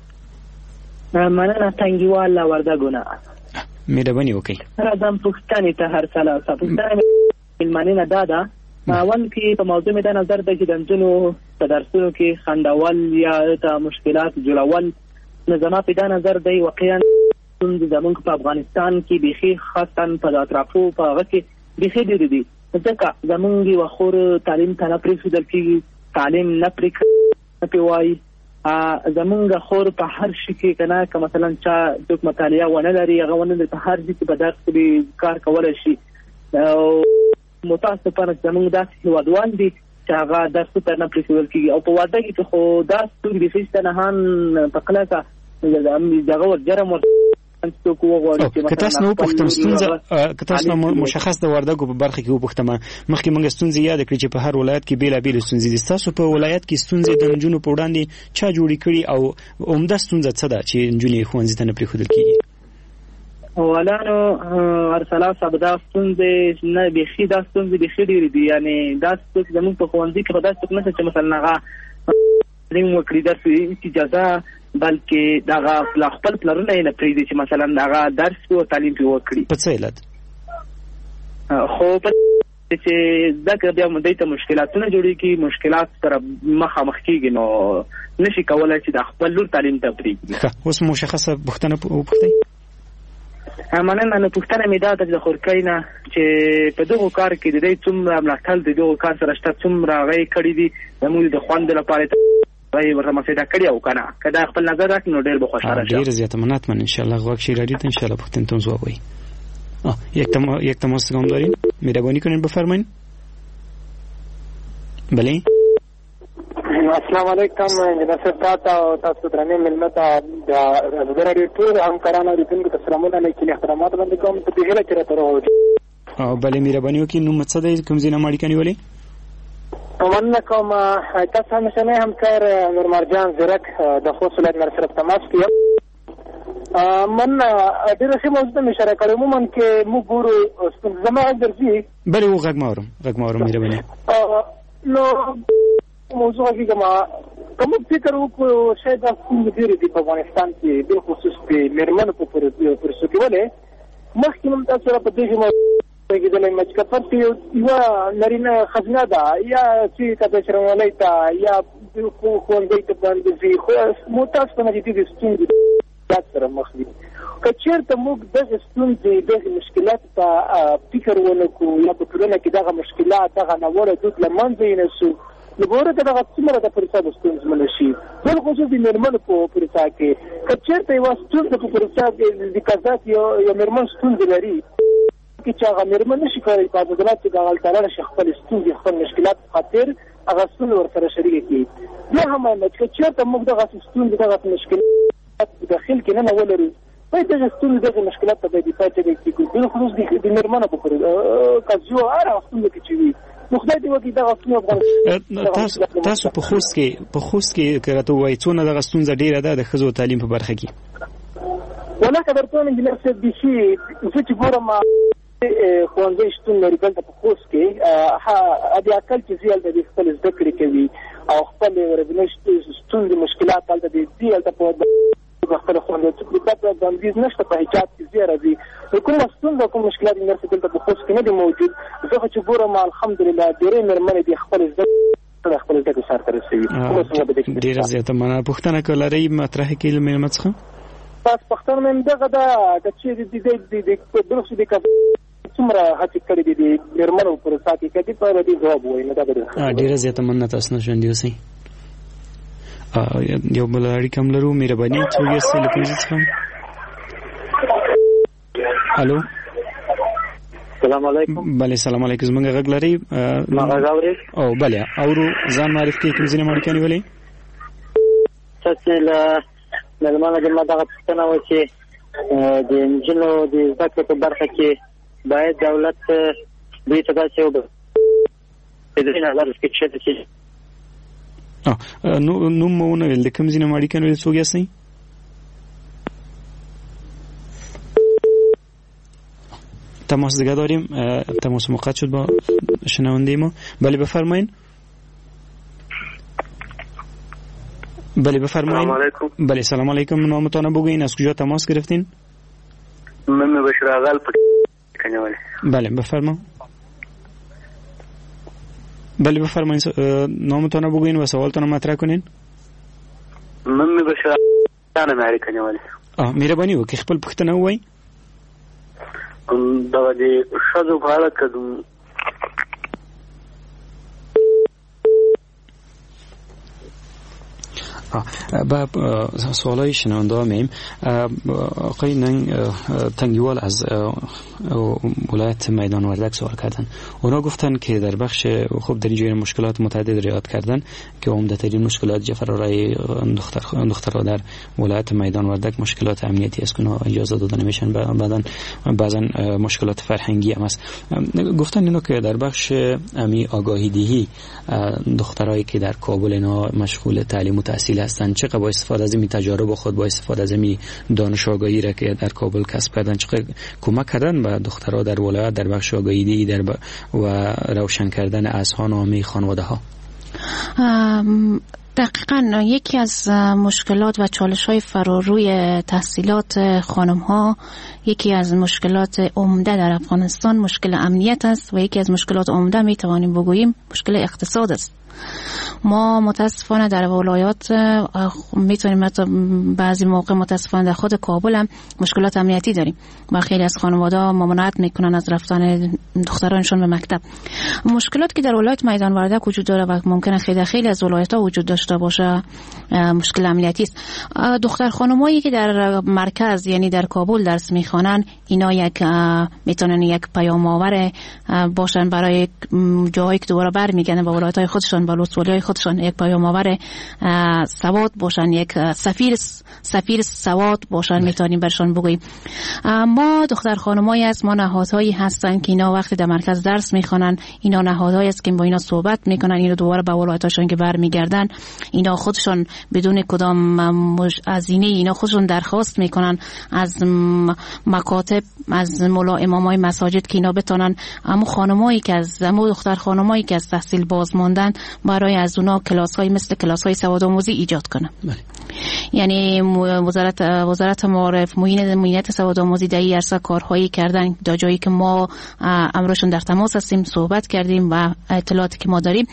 مننه تنګیواله وردګونه مهرباني وکړئ راځم پښتنې ته هر سلا صاحب پښتنه ملمنه دادا اول کې په موضوع مې د نظر د جدنجونو په درسونو کې خندول یا د مشکلات جوړول نظام په د نظر دی واقعا زمونږ په افغانستان کې بيخي خاصه په اطرافو په هغه کې بيخي ډېر دي ځکه زمونږ وخور تعلیم ته نه پرېښودل کېږي تعلیم نه پرېوایي زمونږ خور په هر شي کې که نه که مثلا چا څوک مطالعه ونه لري هغه ونه لري په هر شي کې په درس کې کار کولی شي او متاسفانه زمونږ داسې هېوادوال دي چې هغه درس ته نه پرېښودل کېږي او په واده کې خو دا ستوري بيخي شتنهان په کلکه دغه ورجرم که تاسو نو پښتون ستونزه که تاسو نو مشخص د وردګو په برخه کې وپښتمه مخکې موږ ستونزې یاد کړې چې په هر ولایت کې بیلابیل ستونزې دي تاسو په ولایت کې ستونزې د نجونو په وړاندې چا جوړې کړي او عمده ستونزه څه ده چې نجونې ښوونځي ته نه پرېښودل کېږي ولانو ارسلا صاحب دا ستونزې نه بيخي دا ستونزې بيخي ډېرې دي یعنې دا څوک زموږ په ښوونځي کې به دا څوک نشته چې مثلا هغه تعلیم وکړي درس اجازه بلکې دغه خپل پلرونه یې نه پرېږدي چې مثلا هغه درس او تعلیم پرې وکړي په څه علت خو په چې دغه بیا دوی ته مشکلاتونه جوړېږي مشکلات سره مخامخ کېږي نو نشي کولی چې د خپل لور تعلیم ته پرېږدي اوس مشخصه پوښتنه وپوښتئ مننه نو پوښتنه مې دا ده چې د خورکۍ نه چې په دغو کار کې د دوی څومره ملاتړ د دغو کار سره شته څومره هغه یې کړي دي زموږ د خوند لپاره وای ورته مسیدا کړی او کنه کدا خپل نظر راکړي نو ډېر به خوشاله شي ډېر زیات مننه ان شاء الله غوږ شي رادیو ته ان شاء الله پښتون ته ځواب وي یک تماس کوم دارین مهربانی کنین بفرمایید بله السلام علیکم جناب تاسو درنه ملت د رادیو ټول همکارانو ریتونکو ته سلامونه لیکلي احترامات باندې کوم ته پیغله چیرې تر او بله مهربانی وکړئ نو څه دی کوم ځای نه مړی کني ولې مننه کوم تاسو همشنه همکار نور مرجان زرک د خوست ولایت نه سره تماس کیو من ډېر ښه موضوع ته اشاره کړې عموما کې موږ ګورو زما درځي بله و غږ ماورم مهرباني نو موضوع کې کوم فکر وکړو شاید د ډېر دی په افغانستان کې د خصوص په میرمنو په پرسو کې ولې مخکې موږ تاسو سره په دې کې د مچکفت یو نارینه خزنه ده یا چې کله شرمولای ته یا خوندې ته باندې خو موتاس په نتیجه د ستونزې سره مخ دي که چېرته موږ دغه ستونزې دغه مشکلات ته فکر ونکړو یا په ټولنه کې دغه مشکلات دغه ناوړه دود له منځه یونیسو نو ګوره که دغه څومره د پروسه ستونزمنه شي بالخصوص د میرمنو په پروسه کې که چېرته یوه ستونزه په پروسه کې د قضات یو میرمن ستونزه لري چې هغه میرمن نشي کولی په عدالت کې د هغه تعالی شي خپل ستونزې خپل مشکلات خاطر هغه ستونزې ورسره شریکه کړي بیا هم چې چېرته موږ دغه ستونزې دغه مشکلات داخل کې نه ولرو باید دغه ستونزې دغه مشکلات ته باید دفاع کړو بالخصوص د میرمنو په قضیو هر هغه ستونزه کې چې وي نو خدای دې وکړي دغه ستونزه تاسو په خوست کې که راته ووایئ څونه دغه ستونزه ډېره ده د ښځو تعلیم په برخه کې والله که درته وایم انجینر صاحب بیخي زه چې ګورم ښوونځی شتون لري دلته په خوست کې د عقل چې ځي هلته دې خپل زده کړې کوي او خپل ورځنۍ ستونزې مشکلات هلته دې ځي هلته په خپل ښوونځی بندیز نشته په حجاب کې ځي راځي کومه ستونزه کوم مشکلات انجینر صاحب دلته په خوست کې نه دي موجود زه خو چې ګورم الحمدلله ډېرې مېرمنې دې خپل زده خپل زده کړې سرته رسوي ډېره زیاته مننه پوښتنه که لرئ مطرح کړئ له مېلمه څخه بس پښتنه مې دغه ده چې د بالخصوص د څومره هڅې کړې دي د میرمنو په پروسه کې که دې په اړه دې ځواب ووایي نو دا به ډېره زیاته مننه تاسو نه ژوندي اوسئ یو بل اړیکه هم لرو مهرباني څوک یاستئ له کوم ځای څخه الو سلام علیکم بله سلام علیکم زمونږ غږ لرئ ما غږ اورئ او بله اورو ځان معرفي کړئ کوم ځای نه مړکانې ولې تاسې له مېلمانه کې ما دغه پوښتنه وه چې د نجونو د زده کړې په برخه کې باید دولت دوی ته داسې بدون نظر است که چه نوم اون لکم زینه ماری کنه سوگی هستی؟ تماس دیگه داریم. تماس موقت شد با شنونده ما. بله بفرمایین. بله بفرمایین. سلام علیکم. بله سلام علیکم. نامتون بگوین، از کجا تماس گرفتین؟ من بشیر اغل کنیوالی. بله بفرما. بله بفرمایین، نامتون بگوین و سوالتون مطرح کنین. من بشیر اغل ماری کنیوالی. مهرباني وکړئ خپل پوښتنه ووایئ. دغه د ښځو په اړه که با سوالای شنونده میم آقای ننگ تنگیوال از ولایت میدان وردک سوال کردن. اونا گفتن که در بخش خب در اینجا مشکلات متعدد رعایت کردن که عمده‌ترین مشکلات جفرارای دخترها در ولایت میدان وردک مشکلات امنیتی است که اونا اجازه داده نمیشن، بعضا مشکلات فرهنگی هم است. گفتن اینو که در بخش امی آگاهی دهی دخترایی که در کابل اینا مشغول تعلیم و تحصیل هستن چقدر با استفاده از این تجارب خود با استفاده از این دانش آگاهی را که در کابل کسب کردن چقدر کمک کردن به دخترها در ولایت در بخش آگاهی دهی و روشن کردن اذهان عامه خانواده ها؟ دقیقاً یکی از مشکلات و چالش‌های فراروی تحصیلات خانم‌ها، یکی از مشکلات عمده در افغانستان مشکل امنیت است و یکی از مشکلات عمده می‌توانیم بگوییم مشکل اقتصاد است. ما متاسفانه در ولایات میتونیم بعضی موقع متاسفانه در خود کابل هم مشکلات امنیتی داریم و خیلی از خانواده‌ها ممانعت میکنن از رفتن دخترانشون به مکتب. مشکلات که در ولایت میدان وردک وجود داره و ممکنه خیلی از ولایت‌ها وجود داشته باشه مشکل امنیتی است. دختر خانمایی که در مرکز یعنی در کابل درس میخوانن اینا یک میتونن یک پیام آور باشن برای جایی که دوباره برمیگردن به ولایت‌های خودشون، با ولسوالی‌های خودشون، یک پیام آور سواد باشن، یک سفیر سواد باشن میتونیم برشون بگوییم. ما دختر خانمایی است، ما نهادهایی هستن که اینا وقتی در مرکز درس میخوانن اینا نهادهایی است که با اینا صحبت میکنن، اینا دوباره به ولایت‌هاشون که برمیگردن اینا خودشون بدون کدام هزینه اینا خودشون درخواست میکنن از مکاتب، از مولا امامای مساجد که اینا بتونن اما خانمایی که از دختر خانمایی که از تحصیل باز ماندن برای از اونا کلاس‌های مثل کلاس‌های سوادآموزی ایجاد کنن. یعنی وزارت معارف موینت سوادآموزی در این عرصه کارهایی کردن در جایی که ما امروشون در تماس هستیم صحبت کردیم و اطلاعاتی که ما داریم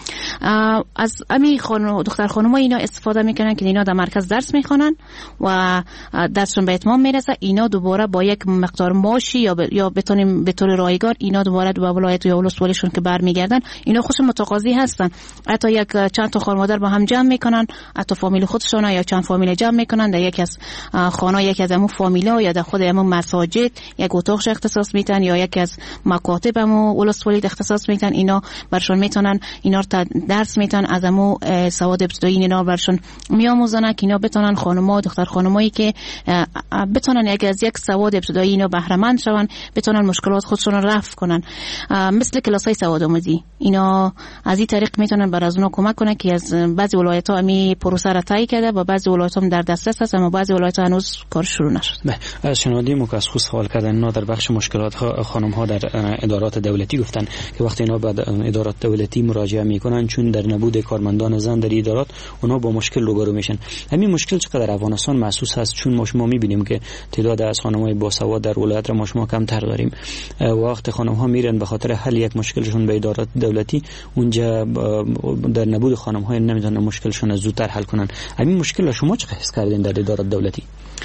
از امی دختر خانم‌ها اینا استفاده میکنن که اینا در مرکز درس میخوانن و درسشون به اتمام میرسه، اینا دوباره با یک مقدار معاشی یا بتونیم به طور رایگان اینا دوباره به ولایت یا ولسوالیشون که برمیگردن اینا خودشون متقاضی هستن، حتی یک چند تا خانواده با هم جمع میکنن، حتی فامیل خودشون یا چند فامیل جمع میکنن در یک از خانه، یک از همون فامیلا یا در خود همون مساجد یک اتاق اختصاص میتن یا یک از مکاتب همون ولسوالی اختصاص میتن، اینا برشون میتونن اینا رو درس میتن از همون سواد ابتدایی اینا برشون میآموزن که اینا بتونن خانم‌ها دختر خانمایی که بتونن یک سواد ابتدایی اینا بهره مند شون، بتونن مشکلات خودشون رو رفع کنن، مثل کلاس‌های سوادآموزی اینا از این طریق میتونن بر از اونا کمک کنن که از بعضی ولایت‌ها می پروسه را طی کرده و بعضی ولایت‌ها در دسترس هست اما بعضی ولایت‌ها هنوز کار شروع نشد. از شنوندگی ما که از خود سوال کردن اینا در بخش مشکلات خانم‌ها در ادارات دولتی گفتن که وقتی اینا به ادارات دولتی مراجعه میکنن چون در نبود کارمندان زن در ادارات اونا با مشکل روبرو میشن. همین مشکل چقدر در افغانستان محسوس هست چون ما میبینیم که تعداد از خانم‌های باسواد در ولایت را ما کمتر داریم. وقتی خانم‌ها میرن به خاطر حل یک مشکلشون به ادارات دولتی اونجا در نبود خانم‌ها نمیتونن مشکلشون زودتر حل کنن. همین مشکل شما چه حس کردین در ادارات دولتی؟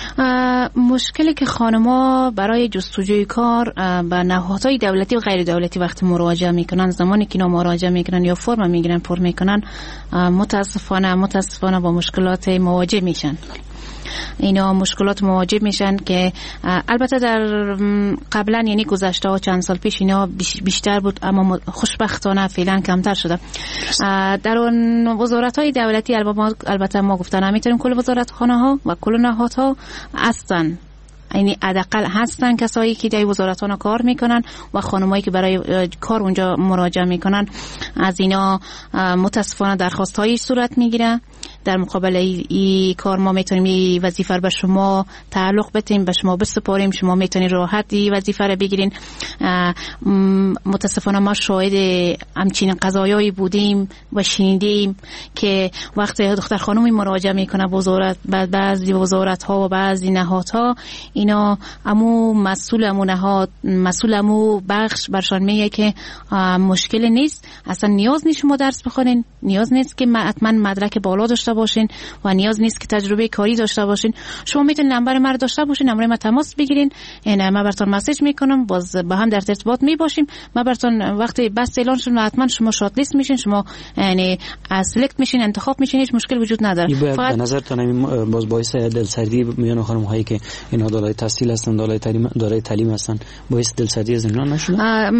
مشکلی که خانم‌ها برای جستجوی کار به نهادهای دولتی و غیر دولتی وقتی مراجعه میکنن، زمانی که اینا مراجعه میکنن یا فرم میگیرن پر میکنن متاسفانه با مشکلات مواجه میشن. اینا مشکلات مواجه میشن که البته در قبلا یعنی گذشته ها چند سال پیش اینا بیشتر بود اما خوشبختانه فعلا کمتر شده. در اون وزارت های دولتی البته ما گفتن نمیتونیم کل وزارت خانه ها و کل نهادها هستن یعنی حداقل هستن کسایی که در وزارت‌ها کار میکنن و خانمایی که برای کار اونجا مراجعه میکنن، از اینا متاسفانه درخواست‌های صورت میگیره. در مقابل این کار ما میتونیم این وظیفه رو به شما تعلق بدیم، به شما بسپاریم، شما میتونید راحت این وظیفه رو بگیرین. متاسفانه ما شاهد همچین قضایایی بودیم و شنیدیم که وقتی دختر خانومی مراجعه میکنه وزارت، بعضی وزارت ها و بعضی نهادها، اینا مسئول نهاد، مسئول بخش برشان میگه که مشکل نیست، اصلا نیاز نیست شما درس بخونین، نیاز نیست که حتما مدرک بالا داشته باشین و نیاز نیست که تجربه کاری داشته باشین. شما میتونین نمبر من داشته باشین، نمبر من تماس بگیرین، یعنی من براتون مسیج میکنم، باز با هم در ارتباط میباشیم. من براتون وقتی بس اعلان شد حتما شما شات لیست میشین، شما یعنی سلکت میشین، انتخاب میشین، هیچ مشکل وجود نداره. به نظرتون باز باعث دلسردی میان خانم هایی که اینا دارای تحصیل هستن، دارای تعلیم هستن، باعث دلسردی از اینا نشده؟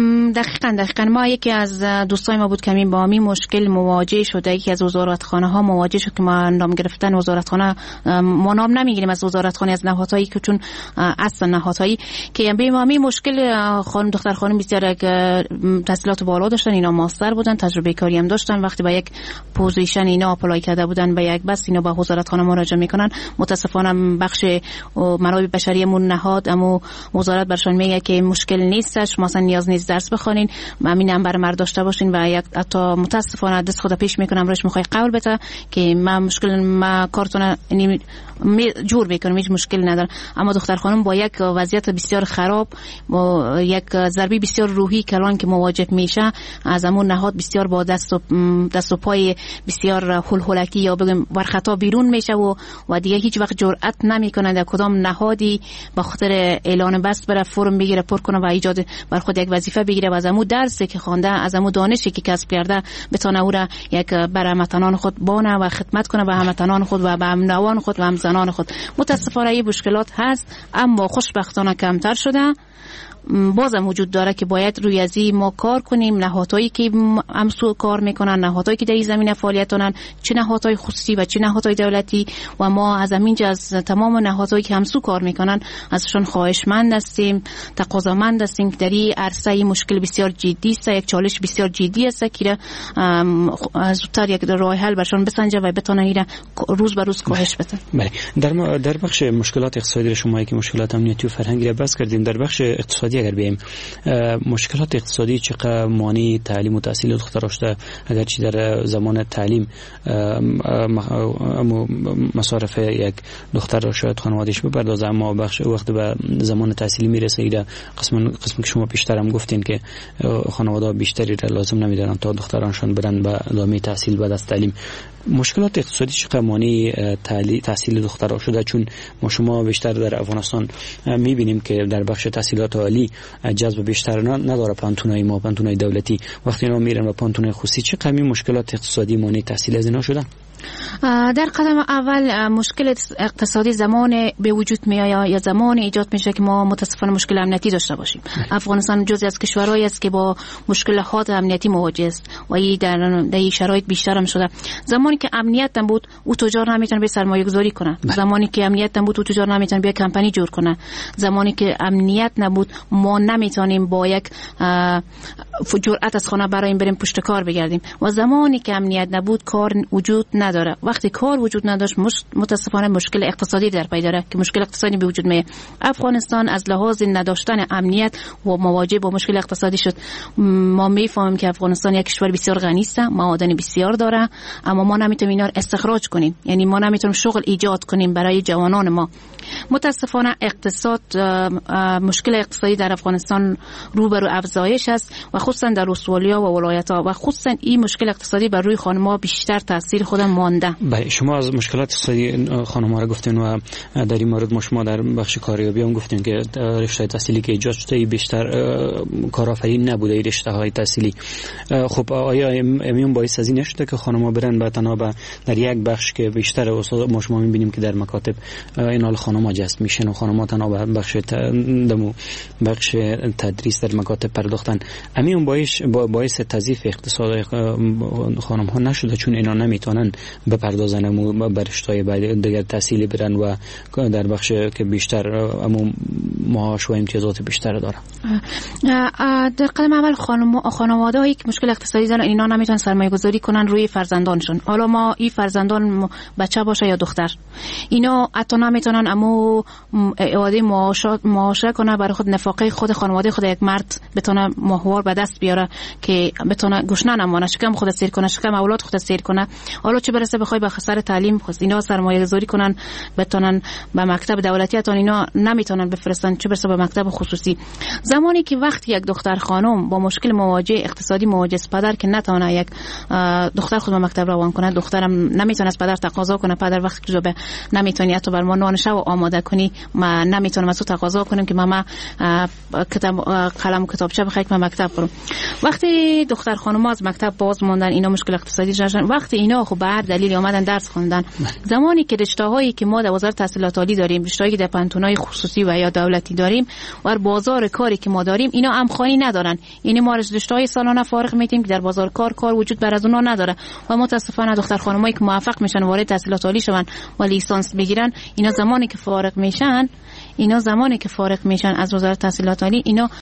دقیقاً ما یکی از دوستای ما بود که با همین مشکل مواجه شده. یکی از وزارتخانه ها مواجه شد که ما نام گرفتن وزارتخانه، ما نام نمیگیریم از وزارتخانه، از نهادهایی که چون اصلا نهادهایی که به همین مشکل خانم دختر خانم بسیار تحصیلات بالا داشتن، اینا ماستر بودن، تجربه کاری هم داشتن، وقتی با یک پوزیشن اینا اپلای کرده بودن به یک بس اینا با وزارتخانه مراجعه میکنن. متاسفانه بخش منابع بشری مون نهاد اما وزارت برشون میگه که مشکل نیستش، شما اصلا نیاز نیست درس بخونین، همین نمبر مرد داشته باشین و یک حتی متاسفانه دست خود پیش میکنم روش میخوای قبول بده که ما کارتون جور میکنم، هیچ مشکل نداره. اما دختر خانم با یک وضعیت بسیار خراب و یک ضربه بسیار روحی کلان که مواجه میشه، از همون نهاد بسیار با دست و پای بسیار هلهلکی یا بگم ورخطا بیرون میشه و دیگه هیچ وقت جرأت نمیکنه در کدام نهادی به خاطر اعلان بست بره فرم بگیره پر کنه و ایجاد بر خود یک وظیفه بگیره و از همون درسی که خوانده، از همون دانشی که کسب کرده بتونه او را یک بر هموطنان خود بانه و خدمت کنه به هموطنان خود و به همنوان خود و همزنان خود. متاسفانه این مشکلات هست اما خوشبختانه کمتر شده. بازم وجود داره که باید روی ازی ما کار کنیم. نهادهایی که همسو کار میکنن، نهادهایی که در این زمینه فعالیت دارن، چه نهادهای خصوصی و چه نهادهای دولتی، و ما از همینجا از تمام نهادهایی که همسو کار میکنن ازشون خواهشمند هستیم، تقاضامند هستیم که در این عرصه مشکل بسیار جدی است، یک چالش بسیار جدی است که زودتر یک راه حل برشون بسنجه و بتونن این روز به روز کاهش بدن. بله، در بخش مشکلات اقتصادی شما که مشکلات امنیتی و فرهنگی را بحث کردیم، در بخش اقتصادی اگر بیم مشکلات اقتصادی چقدر مانع تعلیم و تحصیل دخترها شده؟ اگرچه در زمان تعلیم مصارف یک دختر را شاید خانوادهش بپردازه، اما بخش وقت به زمان تحصیلی میرسه ایده قسم که شما پیشتر هم گفتین که خانواده بیشتری را لازم نمیدارن تا دخترانشان برن به ادامه تحصیل بعد از تعلیم. مشکلات اقتصادی چقدر مانع تحصیل دخترها شده؟ چون ما شما بیشتر در افغانستان میبینیم که در بخش تحصیلات عالی جذب بیشتر نداره پانتونای ما، پانتونای دولتی، وقتی اینا میرن به پانتونای خصوصی چقدر مشکلات اقتصادی مانع تحصیل از اینا شده؟ در قدم اول مشکل اقتصادی زمان به وجود میاد یا زمان ایجاد میشه که ما متاسفانه مشکل امنیتی داشته باشیم. افغانستان جزئی از کشورهایی است که با مشکلات امنیتی مواجه است و این در شرایط بیشتر هم شده. زمانی که امنیت نبود او تجار نمیتونه به سرمایه گذاری کنه، زمانی که امنیت نبود او تجار نمیتونه بیا کمپانی جور کنه، زمانی که امنیت نبود ما نمیتونیم با یک جرأت از خانه برای بریم پشت کار بگردیم و زمانی که امنیت نبود کار وجود نداره. وقتی کار وجود نداشت متاسفانه مشکل اقتصادی در پی داره که مشکل اقتصادی به وجود میاد. افغانستان از لحاظ نداشتن امنیت و مواجه با مشکل اقتصادی شد. ما میفهمیم که افغانستان یک کشور بسیار غنی است، معادن بسیار داره، اما ما نمیتونیم اینا رو استخراج کنیم، یعنی ما نمیتونیم شغل ایجاد کنیم برای جوانان ما. متاسفانه اقتصاد مشکل اقتصادی در افغانستان روبرو افزایش است و خصوصا در استرالیا و ولایت‌ها و خصوصا این مشکل اقتصادی بر روی خانم‌ها بیشتر تاثیر خودم مانده. بله، شما از مشکلات اقتصادی خانم‌ها را گفتین و در این مورد شما در بخش کاریابی هم گفتین که رشته تحصیلی که ایجاد شده بیشتر کارآفرین نبوده رشته‌های تحصیلی. خب آیا امیون باعث از این نشده که خانم‌ها برن به تنها در یک بخش که بیشتر استاد ما شما می‌بینیم که در مکاتب این حال خانم‌ها جذب میشن و خانم‌ها تنها به بخش تدریس در مکاتب پرداختن، امیون باعث تضعیف اقتصاد خانم‌ها نشده چون اینا نمیتونن بپردازن و بر رشته‌های دیگر تحصیلی برن و در بخش که بیشتر معاش و امتیازات بیشتر دارن. در قدم اول خانواده‌ای که مشکل اقتصادی دارن اینا نمیتونن سرمایه‌گذاری کنن روی فرزندانشون. حالا ما این فرزندان بچه باشه یا دختر، اینا حتی نمیتونن اما اعاده معاشه کنه برای خود، نفقه خود خانواده خود یک مرد بتونه ماهوار به دست بیاره که بتونه گشنه نمونه، شکم خود سیر کنه، شکم اولاد خود سیر کنه. حالا چه برسه بخوای به خسر تعلیم خود اینا سرمایه‌گذاری کنن بتونن به مکتب دولتی، تا اینا نمیتونن بفرستن، چه برسه به مکتب خصوصی. زمانی که وقتی یک دختر خانم با مشکل مواجه اقتصادی مواجه است، پدر که نتونه یک دختر خود به مکتب روان کنه، دخترم نمیتونه از پدر تقاضا کنه، پدر وقتی که به نمیتونی حتی بر ما نان شب آماده کنی، ما نمیتونم از تو تقاضا کنم که ماما کتاب قلم و کتابچه بخوای که مکتب برم. وقتی دختر خانم‌ها از مکتب باز موندن، اینا مشکل اقتصادی داشتن، وقتی اینا خب به هر دلیل اومدن درس خوندن، زمانی که رشته‌هایی که ما در وزارت تحصیلات عالی داریم، رشته‌هایی که در پانتونای خصوصی و یا دولتی داریم و بازار کاری که ما داریم، اینا همخوانی ندارن. یعنی ما رشته‌های سالانه فارغ میتیم که در بازار کار وجود بر از اونها نداره و متاسفانه دختر خانمایی که موفق میشن وارد تحصیلات عالی شون و لیسانس بگیرن، اینا زمانی که فارغ میشن از وزارت تحصیلات عالی اینا